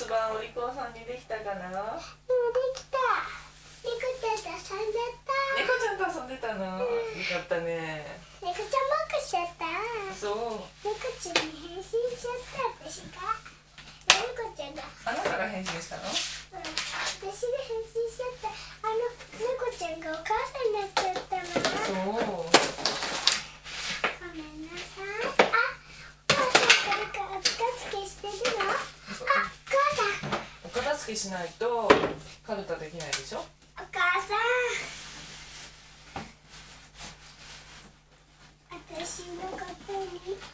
[SPEAKER 1] 盤お利口さんにできたかな。
[SPEAKER 2] できた。猫ちゃんと遊んじゃった。
[SPEAKER 1] 猫ちゃんと遊んでたの、よかったね。
[SPEAKER 2] 猫ちゃんマークしちゃった。
[SPEAKER 1] そう、
[SPEAKER 2] 猫ちゃんに変身しちゃった。私が猫ちゃんが、
[SPEAKER 1] あなたが変身したの。
[SPEAKER 2] 私が変身しちゃった。猫ちゃんがお母さんになっちゃったの。
[SPEAKER 1] そう、
[SPEAKER 2] ごめんなさい。お母さんこれから片付けしてるの？お母さん。
[SPEAKER 1] お片付けしないとカルタできないでしょ。
[SPEAKER 2] お母さん。私のことに入れて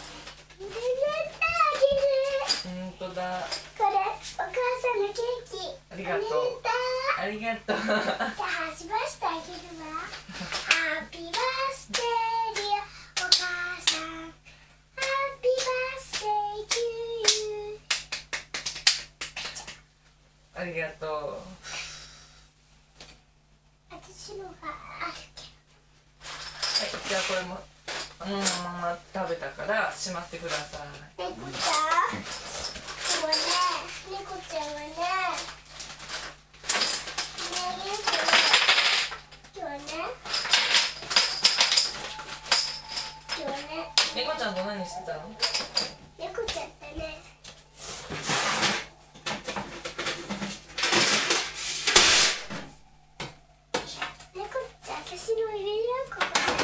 [SPEAKER 2] あげる。
[SPEAKER 1] ほんとだ。
[SPEAKER 2] これお母さんのケーキ。
[SPEAKER 1] ありがとう。ありがとう。
[SPEAKER 2] じゃあ始ましてあげるわ。ハッピーバースデーディアお母さん。ハッピーバースデートゥーユー。
[SPEAKER 1] ありがとう。
[SPEAKER 2] 私のがあるけ
[SPEAKER 1] はい、じゃあこれもまま食べたからしまってください。
[SPEAKER 2] ど。猫ちゃん。でもね、猫ちゃんはね。
[SPEAKER 1] 猫ちゃんと何してたの？
[SPEAKER 2] 猫ちゃんだね。猫ちゃん、私の入れるここになっちゃった。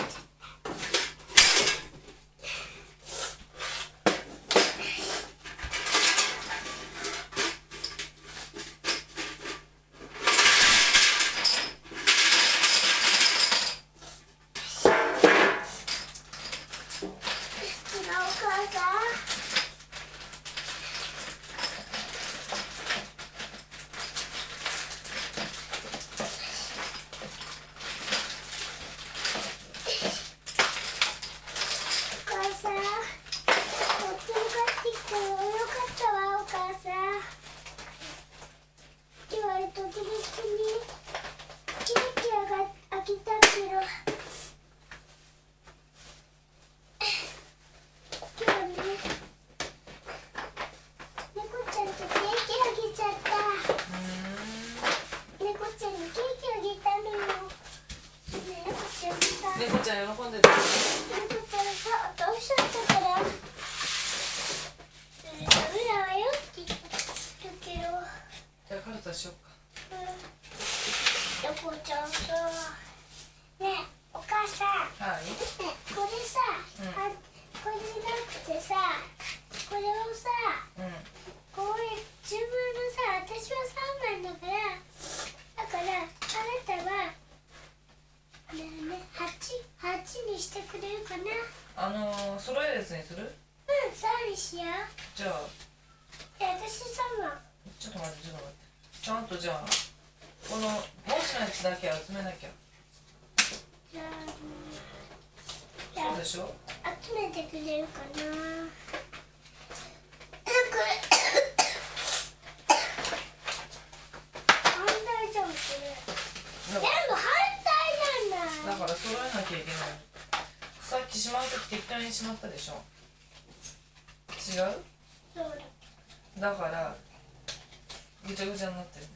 [SPEAKER 2] お母さん。お母さん、とっても帰ってきたよ。よかったわ、お母さん。今日は特別にケーキが開けたけど、今日ね、猫ちゃんとケーキあげちゃった。猫ちゃんにケーキあげたのよ。ね、猫ちゃんさ。
[SPEAKER 1] 猫ちゃん喜んでた。
[SPEAKER 2] 猫ちゃんさ、どうしちゃったから。ダメだわよって言ったけど。
[SPEAKER 1] じゃあカルタしようか。
[SPEAKER 2] 猫ちゃんさ。ねえ、お母さん。
[SPEAKER 1] はい。
[SPEAKER 2] ねえ、これさ、これじゃなくてさ、これをさ、こういう自分のさ、私は3枚だから、あなたは、8にしてくれるかな。
[SPEAKER 1] 揃えるやつにする？
[SPEAKER 2] 3にしよう。
[SPEAKER 1] じゃあ、
[SPEAKER 2] 私3枚。
[SPEAKER 1] ちょっと待って。ちゃんとじゃあ、この文字のやつだけ集めなきゃ。
[SPEAKER 2] じゃ
[SPEAKER 1] そうでしょ？
[SPEAKER 2] 集めてくれるかな。反対じゃん、これ。全部反対なんだ。
[SPEAKER 1] だから揃えなきゃいけない。さっきしまうとき適当にしまったでしょ。違う？
[SPEAKER 2] そうだ。
[SPEAKER 1] だからぐちゃぐちゃになってるね。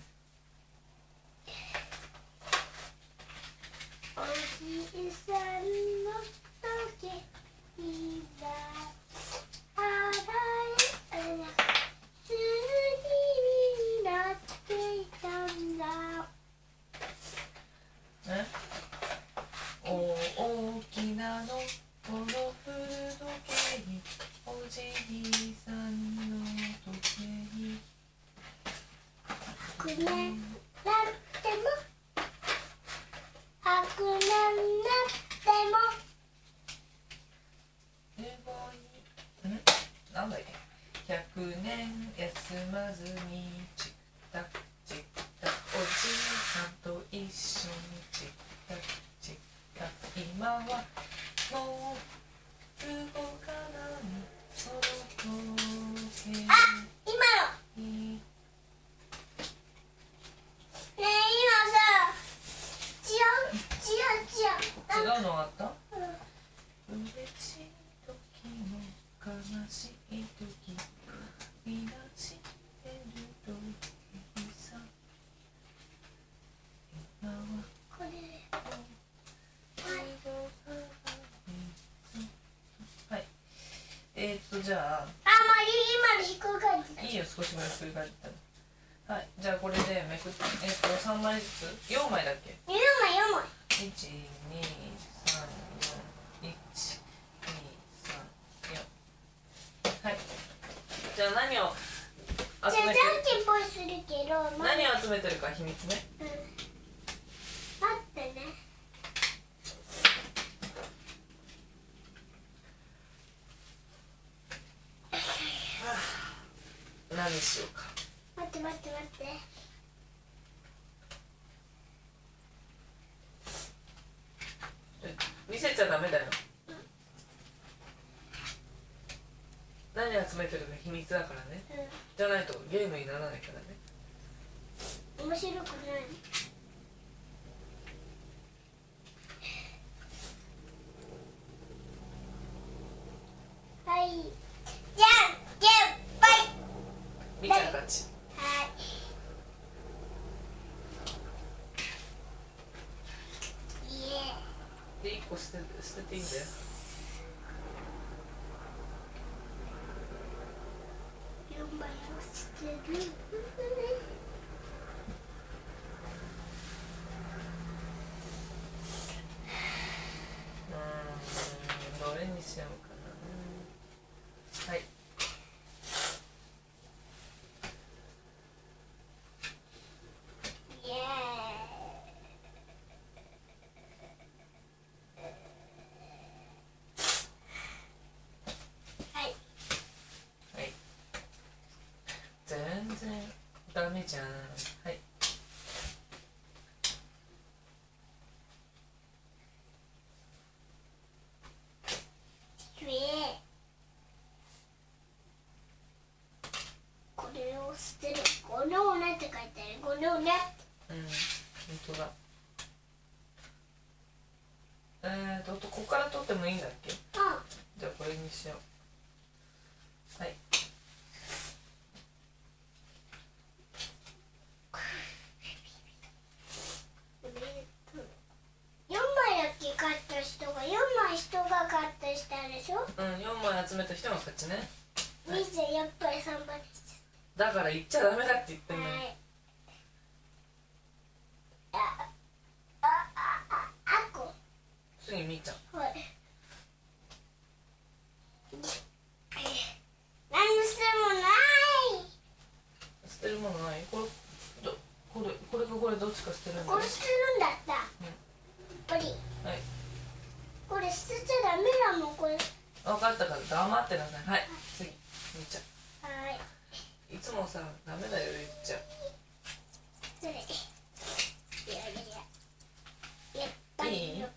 [SPEAKER 2] おじいさんの時にはあられすりになっていたんだ。
[SPEAKER 1] ね、大きなのこの古時計におじいさんの時計
[SPEAKER 2] 白年なっても白年なっても
[SPEAKER 1] なんだっけ、100年休まずにチッタッチッタ、おじいさんと一緒にチッタッチッタ、今はもう動かないその時計。
[SPEAKER 2] あ、今の
[SPEAKER 1] に
[SPEAKER 2] ねえ、今さ、違う
[SPEAKER 1] 違うのあった？
[SPEAKER 2] うん、
[SPEAKER 1] 嬉しい時も悲しい時みんな知ってるじゃあ
[SPEAKER 2] あ、まり今のひっくり返ってた。
[SPEAKER 1] いいよ、少しぐらいひっくり返ったら。はい、じゃあこれでめくって3枚ずつ4枚だっけ。
[SPEAKER 2] 4枚。
[SPEAKER 1] 1、2、3、4、1、2、3、4。はい。じゃあ何を
[SPEAKER 2] じゃあじゃん
[SPEAKER 1] 集めて
[SPEAKER 2] けんぽいするけど、
[SPEAKER 1] 何を集めてるか秘密ね。
[SPEAKER 2] 待ってね。
[SPEAKER 1] 何しようか。
[SPEAKER 2] 待って。
[SPEAKER 1] 見せちゃダメだよ。何集めてるか秘密だからね。じゃないとゲームにならないからね。
[SPEAKER 2] 面白くない。はい。じゃんけんぽい。
[SPEAKER 1] みーちゃんたち。
[SPEAKER 2] はい。
[SPEAKER 1] で1個捨てていいんだよ。
[SPEAKER 2] 4枚を捨てる。
[SPEAKER 1] どれにしようかな。はい。
[SPEAKER 2] イエーイ。はい。
[SPEAKER 1] はい。全然ダメじゃん。はい。
[SPEAKER 2] これを捨てる。このおねって書いてある。このおね。
[SPEAKER 1] 本当だ。ここから取ってもいいんだっけ。じゃあこれにしよう。はい。
[SPEAKER 2] 4枚だっけ買った人が4枚人が買ったしたでしょ。
[SPEAKER 1] 4枚集めた人の勝ちね。
[SPEAKER 2] みーちゃんやっぱり3枚でし
[SPEAKER 1] だから言っちゃダメだって言って
[SPEAKER 2] た。
[SPEAKER 1] んのよ。
[SPEAKER 2] はい。こ。
[SPEAKER 1] 次みーちゃん。
[SPEAKER 2] はい。何してもない。
[SPEAKER 1] 捨てるものない。これかこれどっちか捨てるんだよ。
[SPEAKER 2] これ捨てるんだった。やっぱり。
[SPEAKER 1] はい。
[SPEAKER 2] これ捨てちゃダメだもん、これ。
[SPEAKER 1] 分かったから黙ってなさい。はい。次みーちゃん。
[SPEAKER 2] はい。
[SPEAKER 1] いつもさダメだよ言っちゃう。
[SPEAKER 2] それ。やっぱり。
[SPEAKER 1] いい？はい。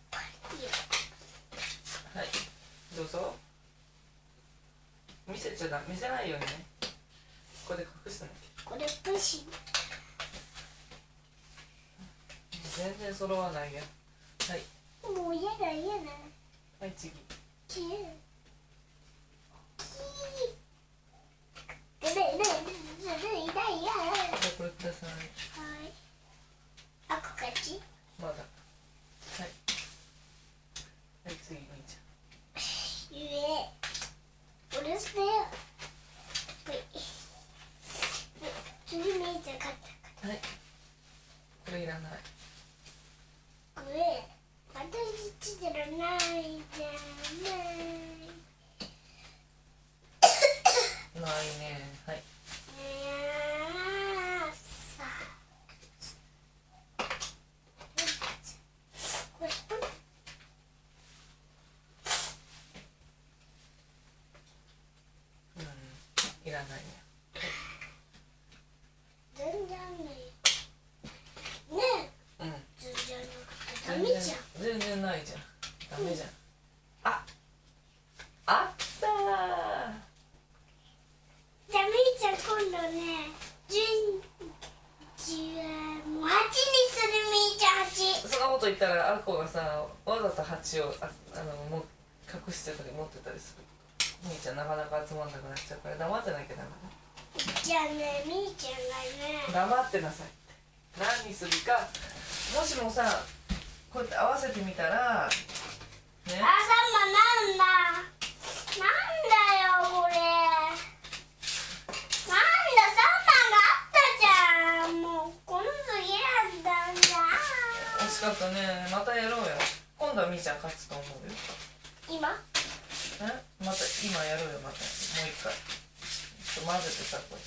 [SPEAKER 1] どうぞ。見せないようにね。ここで隠してなきゃ。
[SPEAKER 2] これプシ。
[SPEAKER 1] 全然揃わないよ。はい。
[SPEAKER 2] もう嫌だ。
[SPEAKER 1] はい次。
[SPEAKER 2] キー。
[SPEAKER 1] じゃあこれください。
[SPEAKER 2] はい。あ、こっち。
[SPEAKER 1] まだ。はい。はい次みーち
[SPEAKER 2] これ捨てよう。次みーちゃん買った
[SPEAKER 1] ゃん。はい。これいらない。
[SPEAKER 2] これ私じゃないじゃない。
[SPEAKER 1] ないね。はい。
[SPEAKER 2] さあ。これ
[SPEAKER 1] いらないね。
[SPEAKER 2] 全然ない。ねえ。全然なくてダメじゃん。
[SPEAKER 1] 全然ないじゃん。ダメじゃん。あったー。
[SPEAKER 2] じゃあみーちゃん今度ね、もう8にする。みーちゃん8。
[SPEAKER 1] そんなこと言ったらあこがさわざと8をもう隠してたり持ってたりする。みーちゃんなかなか集まんなくなっちゃうから黙ってなきゃダメ
[SPEAKER 2] じゃあね、みーちゃんがね、
[SPEAKER 1] だ。黙ってなさいって。何にするか。もしもさこうやって合わせてみたらね。
[SPEAKER 2] なんだよこれ。
[SPEAKER 1] かったね。またやろうよ。今度はみーちゃん勝つと思うよ。
[SPEAKER 2] 今
[SPEAKER 1] また今やろうよ。またもう一回ちょっと混ぜてさ、こう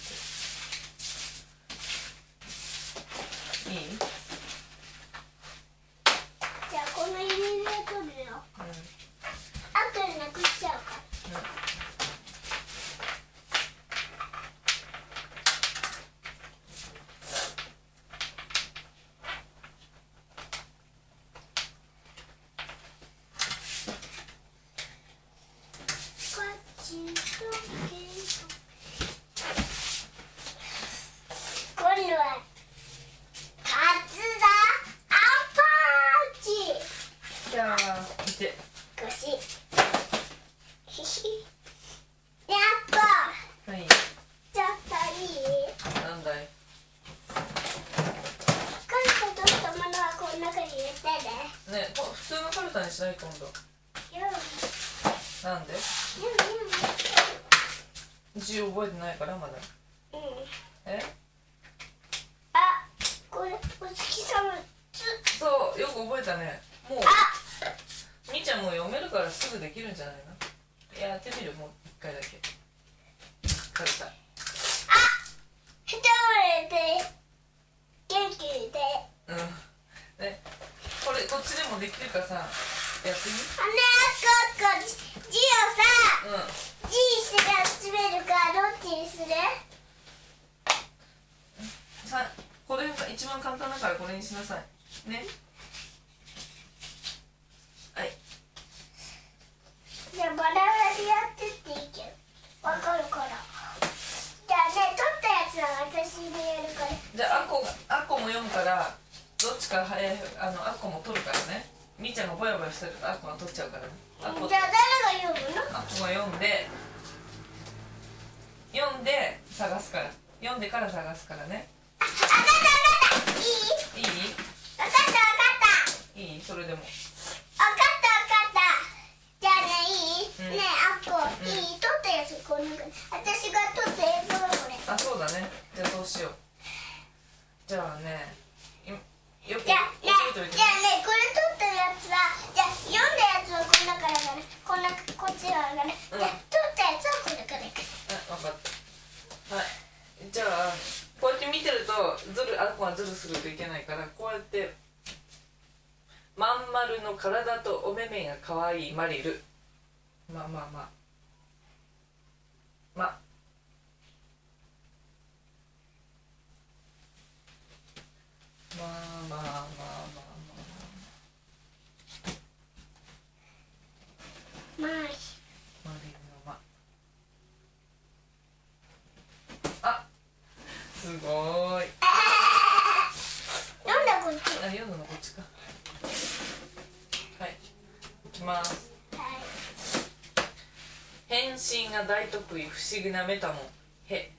[SPEAKER 1] やっていい？
[SPEAKER 2] じゃあこの入れで取るよ。あとでなくしちゃうから。今度はカツダアパーチ。
[SPEAKER 1] じゃあ見て。
[SPEAKER 2] 腰ひひやっと
[SPEAKER 1] はい。
[SPEAKER 2] ちょっといい？
[SPEAKER 1] なんだい。
[SPEAKER 2] カルタ取ったものはこの中に入れてね。
[SPEAKER 1] ね、普通のカルタにしない今度。なんで？一応覚えてないからまだ。
[SPEAKER 2] あ、これお月様
[SPEAKER 1] そう、よく覚えたね。もうみーちゃんもう読めるからすぐできるんじゃないの？やってみる、もう一回だけ。カルタ。
[SPEAKER 2] 一人で元気で
[SPEAKER 1] ね、こっちでもできるからさ、やってみ。
[SPEAKER 2] こ字をさ、字が集めるからどっちにする？
[SPEAKER 1] これが一番簡単だからこれにしなさいね。はい。
[SPEAKER 2] じゃあバラバラでやってっていいけどわかるから。じゃあね、取ったやつは私でやるから。
[SPEAKER 1] じゃああっこも読むから、どっちか早い、あっこも取るからね。みーちゃんがぼやぼやしてるからあっこが取っちゃうからね。
[SPEAKER 2] じゃあ誰が読むの？
[SPEAKER 1] あっこが読んで探すから。読んでから探すからね。
[SPEAKER 2] わかった。いい？
[SPEAKER 1] いい？
[SPEAKER 2] わかった。
[SPEAKER 1] いい？それでも。
[SPEAKER 2] わかった。じゃあね、いい？ねえ、あっこ、いい？取ったやつこの中に。私が取ったやつはこれ。
[SPEAKER 1] あ、そうだね。じゃあそうしよう。じゃあね、よく
[SPEAKER 2] じゃあね、
[SPEAKER 1] 覚えておいて。
[SPEAKER 2] これ取ったやつは、じゃあ読んだやつはこの中だから、こっちだからね。で、取ったやつはこの中だから。
[SPEAKER 1] 分かった。はい。じゃあこうやって見てるとあっこがズルするといけないから、こうやってまん丸の体とお目目がかわいいマリル。ま
[SPEAKER 2] まあ、
[SPEAKER 1] マリルのま。あ、すごーい。
[SPEAKER 2] 読んだこっち。
[SPEAKER 1] 読むのこっちか。はい、いきます。
[SPEAKER 2] はい。
[SPEAKER 1] 変身が大得意、不思議なメタモン。へ。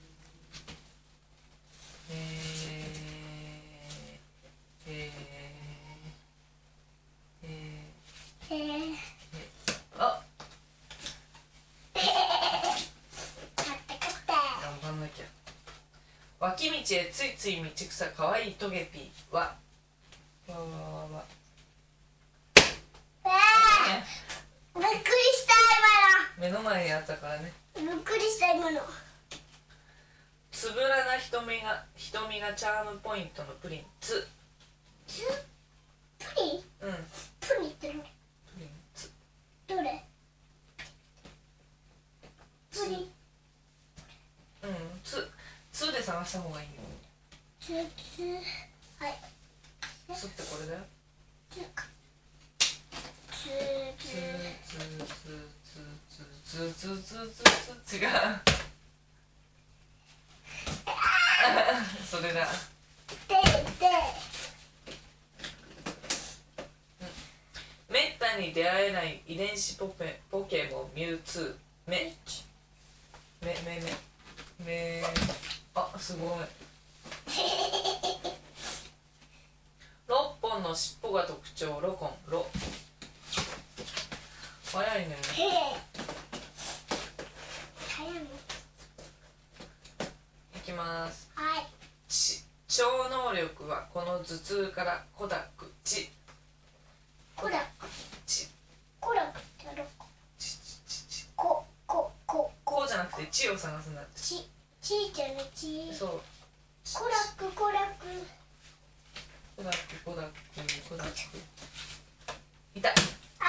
[SPEAKER 1] あ、
[SPEAKER 2] 勝った
[SPEAKER 1] 頑張んなきゃ。脇道へついつい道草かわいいトゲピーは
[SPEAKER 2] わあ、びっくりした
[SPEAKER 1] 目の前にあったからね。
[SPEAKER 2] 今の。びっくりした今の。
[SPEAKER 1] つぶらな瞳がチャームポイントのプリンツ。
[SPEAKER 2] プリン？
[SPEAKER 1] うん、
[SPEAKER 2] プリンってどれ？
[SPEAKER 1] プリンツ。
[SPEAKER 2] どれ？プリン。
[SPEAKER 1] ツで探した方がいいよ。
[SPEAKER 2] はい。
[SPEAKER 1] ツってこれだよ。違う。それだ。めったに出会えない遺伝子ポケモンミュウツー。あ、すごい。6本の尻尾が特徴、ロコンロ。早いね。いきます。
[SPEAKER 2] はい。
[SPEAKER 1] 超能力はこの頭痛からコダックチ。
[SPEAKER 2] コラク
[SPEAKER 1] ち
[SPEAKER 2] コラクってどこ？
[SPEAKER 1] ちち
[SPEAKER 2] こ
[SPEAKER 1] こうじゃなくてちを探すんだって。
[SPEAKER 2] ちじゃねち。
[SPEAKER 1] そう。
[SPEAKER 2] コラクコラク。
[SPEAKER 1] コダックコダックコダック。いた。
[SPEAKER 2] ああ。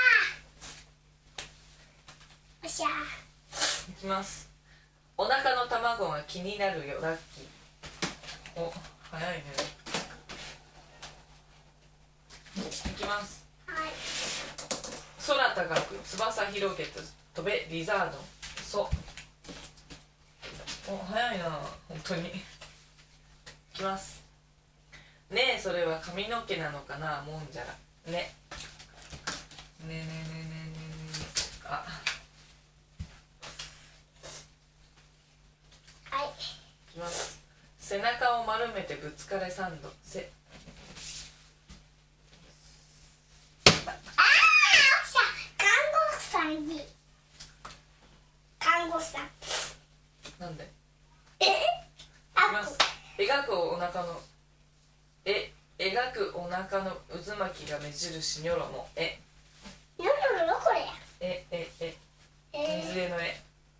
[SPEAKER 2] よっしゃ。
[SPEAKER 1] いきます。お腹の卵が気になるよラッキー。お、早いね。いきます。
[SPEAKER 2] はい。
[SPEAKER 1] 空高く翼広げて飛べリザード。そう。お、早いな本当に。いきます。ねえそれは髪の毛なのかなもんじゃらね。ねえねえねえねえねえ。あ。
[SPEAKER 2] はい。
[SPEAKER 1] いきます。背中を丸めてぶつかれ3度。
[SPEAKER 2] ああ、看護師さんに。看護師さん。
[SPEAKER 1] なんで？
[SPEAKER 2] え？
[SPEAKER 1] いきます。描くお腹の渦巻きが目印ニョロの
[SPEAKER 2] ニョロロこれ。
[SPEAKER 1] 水絵の絵。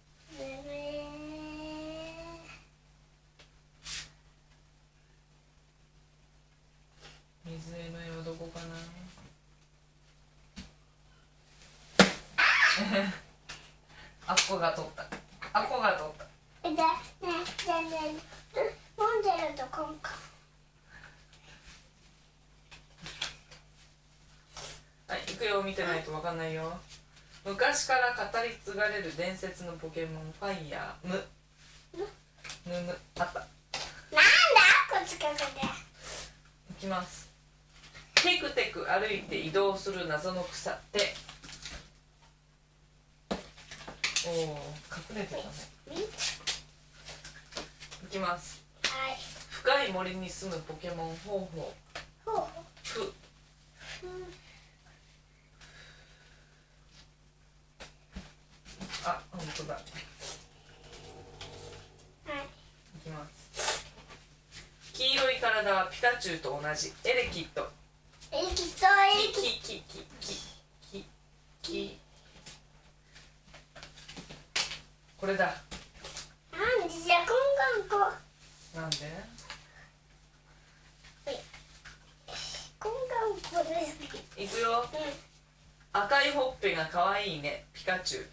[SPEAKER 1] 水絵の絵はどこかな。あっこが取った。あっこが取った。
[SPEAKER 2] じゃあね、モンジェルとコンカ。
[SPEAKER 1] はい、行くよ。見てないと分かんないよ。昔から語り継がれる伝説のポケモンファイヤームあった。
[SPEAKER 2] なんだこっちかこで。
[SPEAKER 1] いきます。テクテク歩いて移動する謎の草っておお隠れてたね。いきます。
[SPEAKER 2] はい。
[SPEAKER 1] 深い森に住むポケモンホウホウ
[SPEAKER 2] ほう
[SPEAKER 1] ふあ、本当だ。
[SPEAKER 2] はい。
[SPEAKER 1] いきます。黄色い体はピカチュウと同じエレキッド。
[SPEAKER 2] エレキ
[SPEAKER 1] これだ。
[SPEAKER 2] なんでじゃこんがんこ。
[SPEAKER 1] なんで？
[SPEAKER 2] こんがんこですね。
[SPEAKER 1] いくよ。赤いほっぺが可愛いねピカチュウ。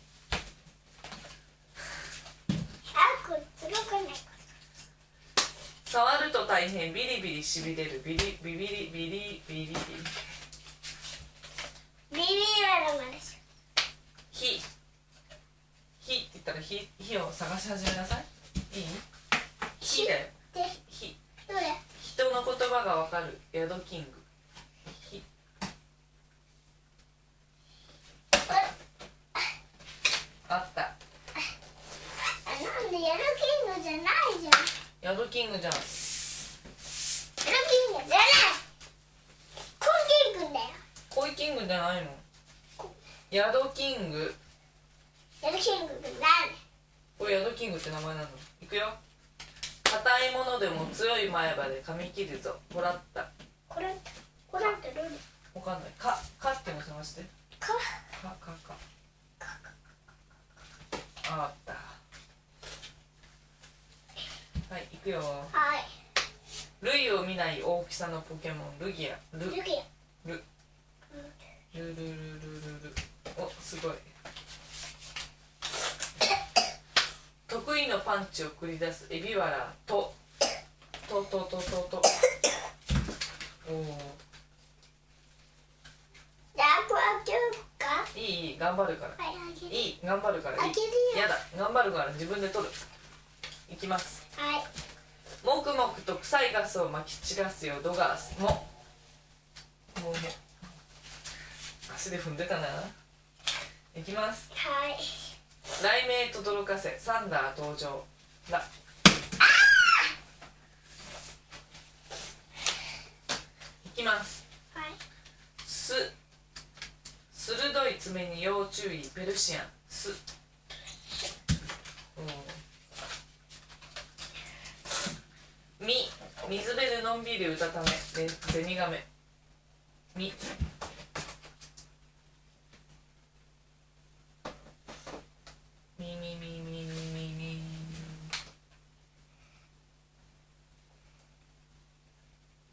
[SPEAKER 2] あ、こっちが来ない。
[SPEAKER 1] 触ると大変ビリビリしびれるビリビリビリビリビリ
[SPEAKER 2] ビビらるまでしょ。
[SPEAKER 1] 火って言ったら火を探し始めなさい。いい？火だよ。
[SPEAKER 2] で、
[SPEAKER 1] 火。
[SPEAKER 2] どれ？
[SPEAKER 1] 人の言葉がわかるヤドキング。火。あった。
[SPEAKER 2] なんでヤドキングじゃないじゃん。
[SPEAKER 1] ヤドキングじゃん。
[SPEAKER 2] ヤドキングじゃない。コンキングだよ。
[SPEAKER 1] コイキングじゃないの。ヤドキング。
[SPEAKER 2] ヤドキングって何？
[SPEAKER 1] これヤドキングって名前なの。いくよ。硬いものでも強い前歯で噛み切るぞ。もらった。
[SPEAKER 2] これってどれ？
[SPEAKER 1] わかんない。かっての探して。
[SPEAKER 2] か。
[SPEAKER 1] あった。はい、いくよ。
[SPEAKER 2] はい。
[SPEAKER 1] 類を見ない大きさのポケモンルギア。ル
[SPEAKER 2] ルギア。
[SPEAKER 1] ルお、すごい。得意のパンチを繰り出すエビワラとおお。
[SPEAKER 2] じゃあこれあげるか？
[SPEAKER 1] いい頑張るから。
[SPEAKER 2] はい、あげる。
[SPEAKER 1] いい頑張るから。
[SPEAKER 2] あげるよ。
[SPEAKER 1] やだ頑張るから自分で取る。いきます。
[SPEAKER 2] はい。
[SPEAKER 1] もくもくと臭いガスをまき散らすよドガースもうね足で踏んでたな。いきます。
[SPEAKER 2] はい。
[SPEAKER 1] 雷鳴とどろかせサンダー登場だ。いきます。
[SPEAKER 2] はい。
[SPEAKER 1] 鋭い爪に要注意ペルシアン水辺でのんびりうたためゼニガメ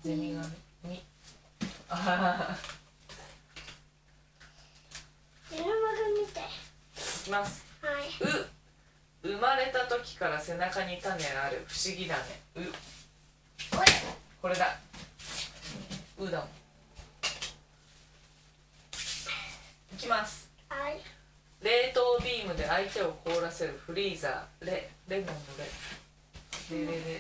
[SPEAKER 1] ゼミがねにあはは
[SPEAKER 2] ゼミマグみたい。
[SPEAKER 1] いきます。
[SPEAKER 2] はい。
[SPEAKER 1] 生まれた時から背中に種ある不思議だね。これだ。だもん。いきます。
[SPEAKER 2] はい。
[SPEAKER 1] 冷凍ビームで相手を凍らせるフリーザー。レモンのレ。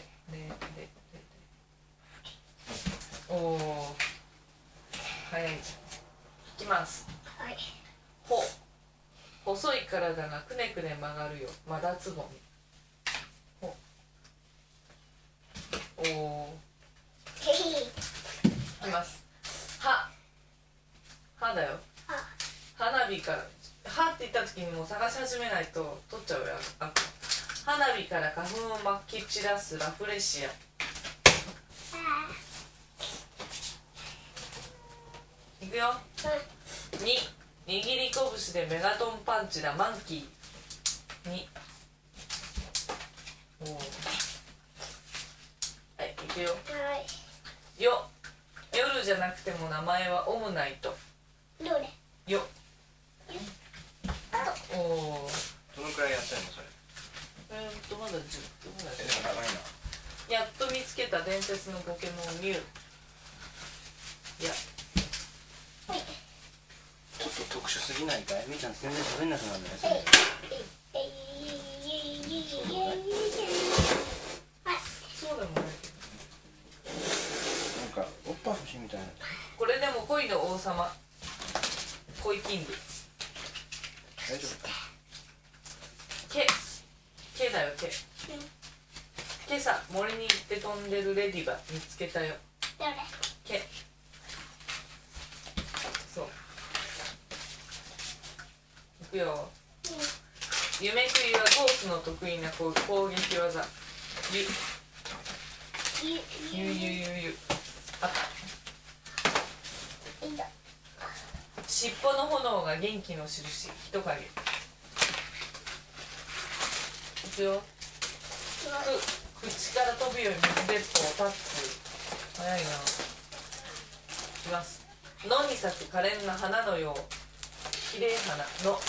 [SPEAKER 1] おお。早いじゃん。いきます。
[SPEAKER 2] はい。
[SPEAKER 1] 細い体がくねくね曲がるよ。まだつぼみ。おお。いきます。歯だよ。花火から歯って言った時にもう探し始めないと取っちゃうよ。花火から花粉をまき散らすラフレシア。いくよ。握り拳でメガトンパンチだ。マンキー。おお。はい、いくよ。夜じゃなくても名前はオムナイト。
[SPEAKER 2] どれ？
[SPEAKER 1] よ。おお。
[SPEAKER 3] どのくらいやったのそれ？
[SPEAKER 1] まだ10分ぐらい。
[SPEAKER 3] 長いな。
[SPEAKER 1] やっと見つけた伝説のポケモンミュウ。
[SPEAKER 3] ちょっと特殊すぎないかい？みーちゃん全然喋んなくなるんだよ。
[SPEAKER 1] そうでもないけ
[SPEAKER 3] ど。なんかおっぱい欲しいみたいな。
[SPEAKER 1] これでも恋の王様。恋キング。
[SPEAKER 3] 大丈夫か？
[SPEAKER 1] 毛だよ毛。今朝森に行って飛んでるレディバ見つけたよ。
[SPEAKER 2] どれ？
[SPEAKER 1] 毛。そう。いくよ。夢食いはゴースの得意な攻撃技。ゆあった。尻尾の炎が元気の印。人影。いくよ。口から飛ぶように水鉄砲をタッチ。早いな。いきます。野に咲く可憐な花のよう。きれい花の。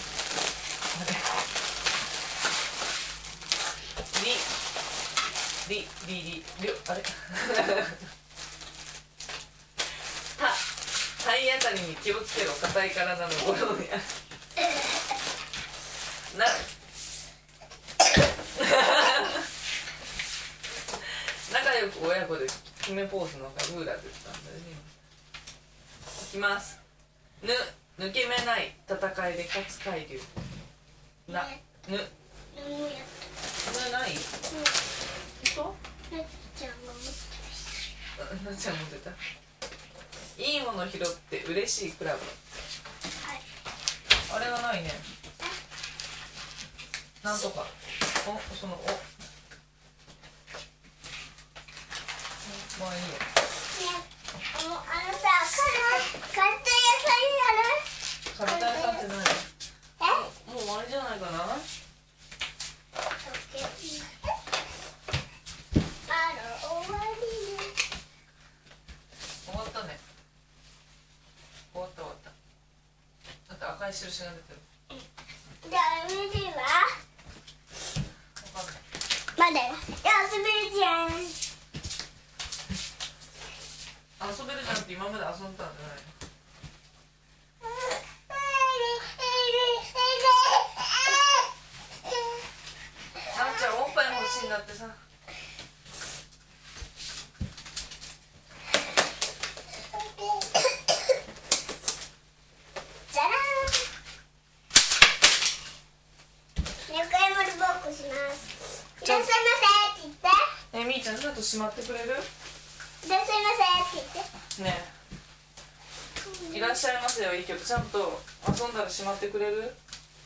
[SPEAKER 1] あれ体当たりに気をつけろ。硬い体のゴロや仲良く親子で決めポーズのがルーラーで言ったんだよね。いきます。抜け目ない戦いで勝つ海流。ぬない？嘘？
[SPEAKER 2] なっちゃんが持って
[SPEAKER 1] なっちゃん持ってた。いいもの拾って嬉しいクラブ。あれはないね。なんとかまあいいよ。
[SPEAKER 2] カルタ屋さん
[SPEAKER 1] カルタ屋さんって何？もう終わりじゃないかな。終わったね。終わった。だって赤い印が出てる。
[SPEAKER 2] じゃあ見ては
[SPEAKER 1] わかんない。
[SPEAKER 2] まだよ。遊べるじゃん。
[SPEAKER 1] 遊べるじゃんって今まで遊んだんじゃないの？なっちゃんおっぱい欲しいんだってさ。
[SPEAKER 2] じゃらーん。猫山ルボックします。いらっしゃいませって言って。
[SPEAKER 1] みーちゃんちゃんとしまってくれる？
[SPEAKER 2] いらっしゃいませって言って。
[SPEAKER 1] ねえ。いらっしゃいませよいいけどちゃんと遊んだらしまってくれる？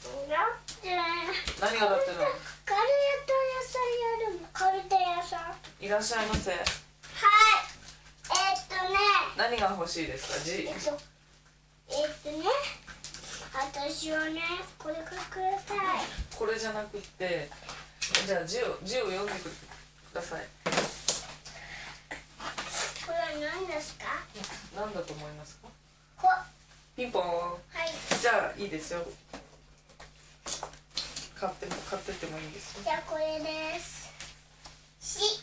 [SPEAKER 1] 何がだっての？
[SPEAKER 2] カルタ屋さん。
[SPEAKER 1] いらっしゃいませ。
[SPEAKER 2] はい。
[SPEAKER 1] 何が欲しいですか？
[SPEAKER 2] 私はね、これください。
[SPEAKER 1] これじゃなくってじゃあ字を読んでください。
[SPEAKER 2] これね、
[SPEAKER 1] いいですよ。買ってってもいいですよ。
[SPEAKER 2] じゃあこれです。し。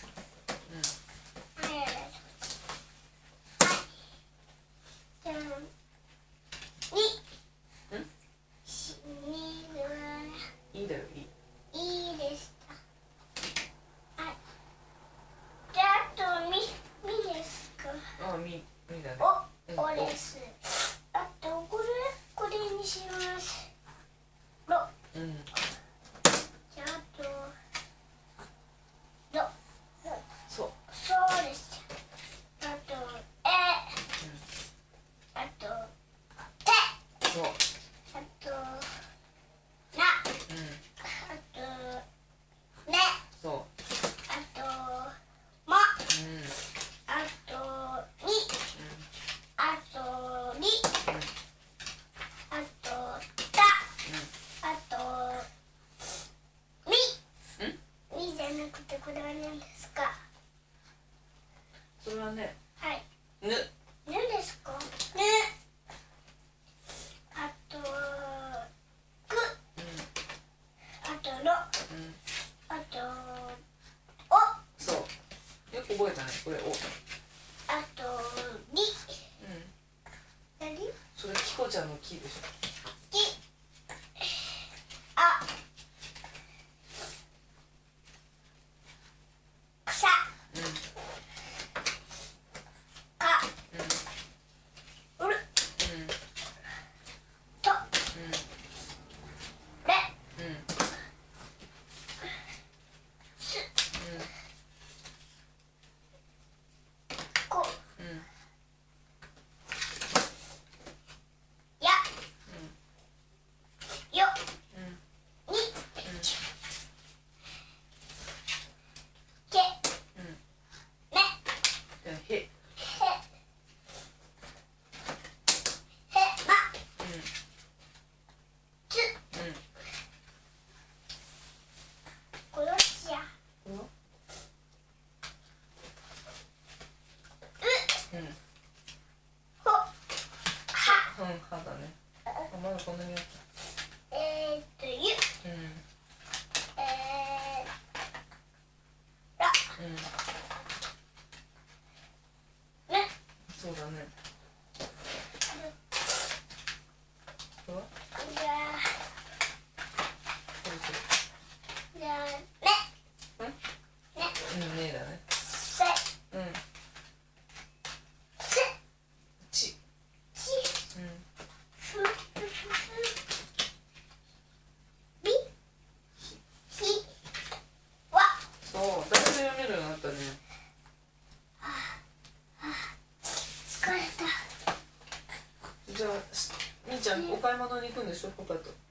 [SPEAKER 2] はい。はい。じゃあ。に。し。に。
[SPEAKER 1] いいだよ、いい。
[SPEAKER 2] いいでした。はい。じゃああとみですか。
[SPEAKER 1] ああ、みだね。
[SPEAKER 2] おです。あとこれにします。ろ。
[SPEAKER 1] うん。
[SPEAKER 2] じゃああとろ。
[SPEAKER 1] そう。
[SPEAKER 2] そうです。あとあとて。
[SPEAKER 1] そう。
[SPEAKER 2] あとな。あとね。
[SPEAKER 1] そう。
[SPEAKER 2] あとも。あとに。あとり。あとた。あとみじゃなくてこれは何ですか。
[SPEAKER 1] それはね、
[SPEAKER 2] はい。
[SPEAKER 1] ぬ。
[SPEAKER 2] ぬですか。ぬ。あとく。あとろ。あとお。
[SPEAKER 1] そうよく覚えたね、これ。お。
[SPEAKER 2] あとり。何。
[SPEAKER 1] それキコちゃんのキでしょ。
[SPEAKER 2] き。あ。草。か。うる。と。れ。す。こ。や。よ。に。け。ね。
[SPEAKER 1] へ。
[SPEAKER 2] へ。ま。つ。ころしや。う。ほ。は。
[SPEAKER 1] はだね。まだこんなにあった。
[SPEAKER 2] ゆ。ら。ぬ。
[SPEAKER 1] そうだね。これは
[SPEAKER 2] じゃあ
[SPEAKER 1] これ
[SPEAKER 2] じゃあね。
[SPEAKER 1] ねだね。
[SPEAKER 2] せ。せ。
[SPEAKER 1] ち。
[SPEAKER 2] ち。ふ。び。ひ。わ。
[SPEAKER 1] そう、だいぶ読めるようになったね。
[SPEAKER 2] 疲れた。
[SPEAKER 1] じゃあ、みーちゃんお買い物に行くんでしょ、パパと。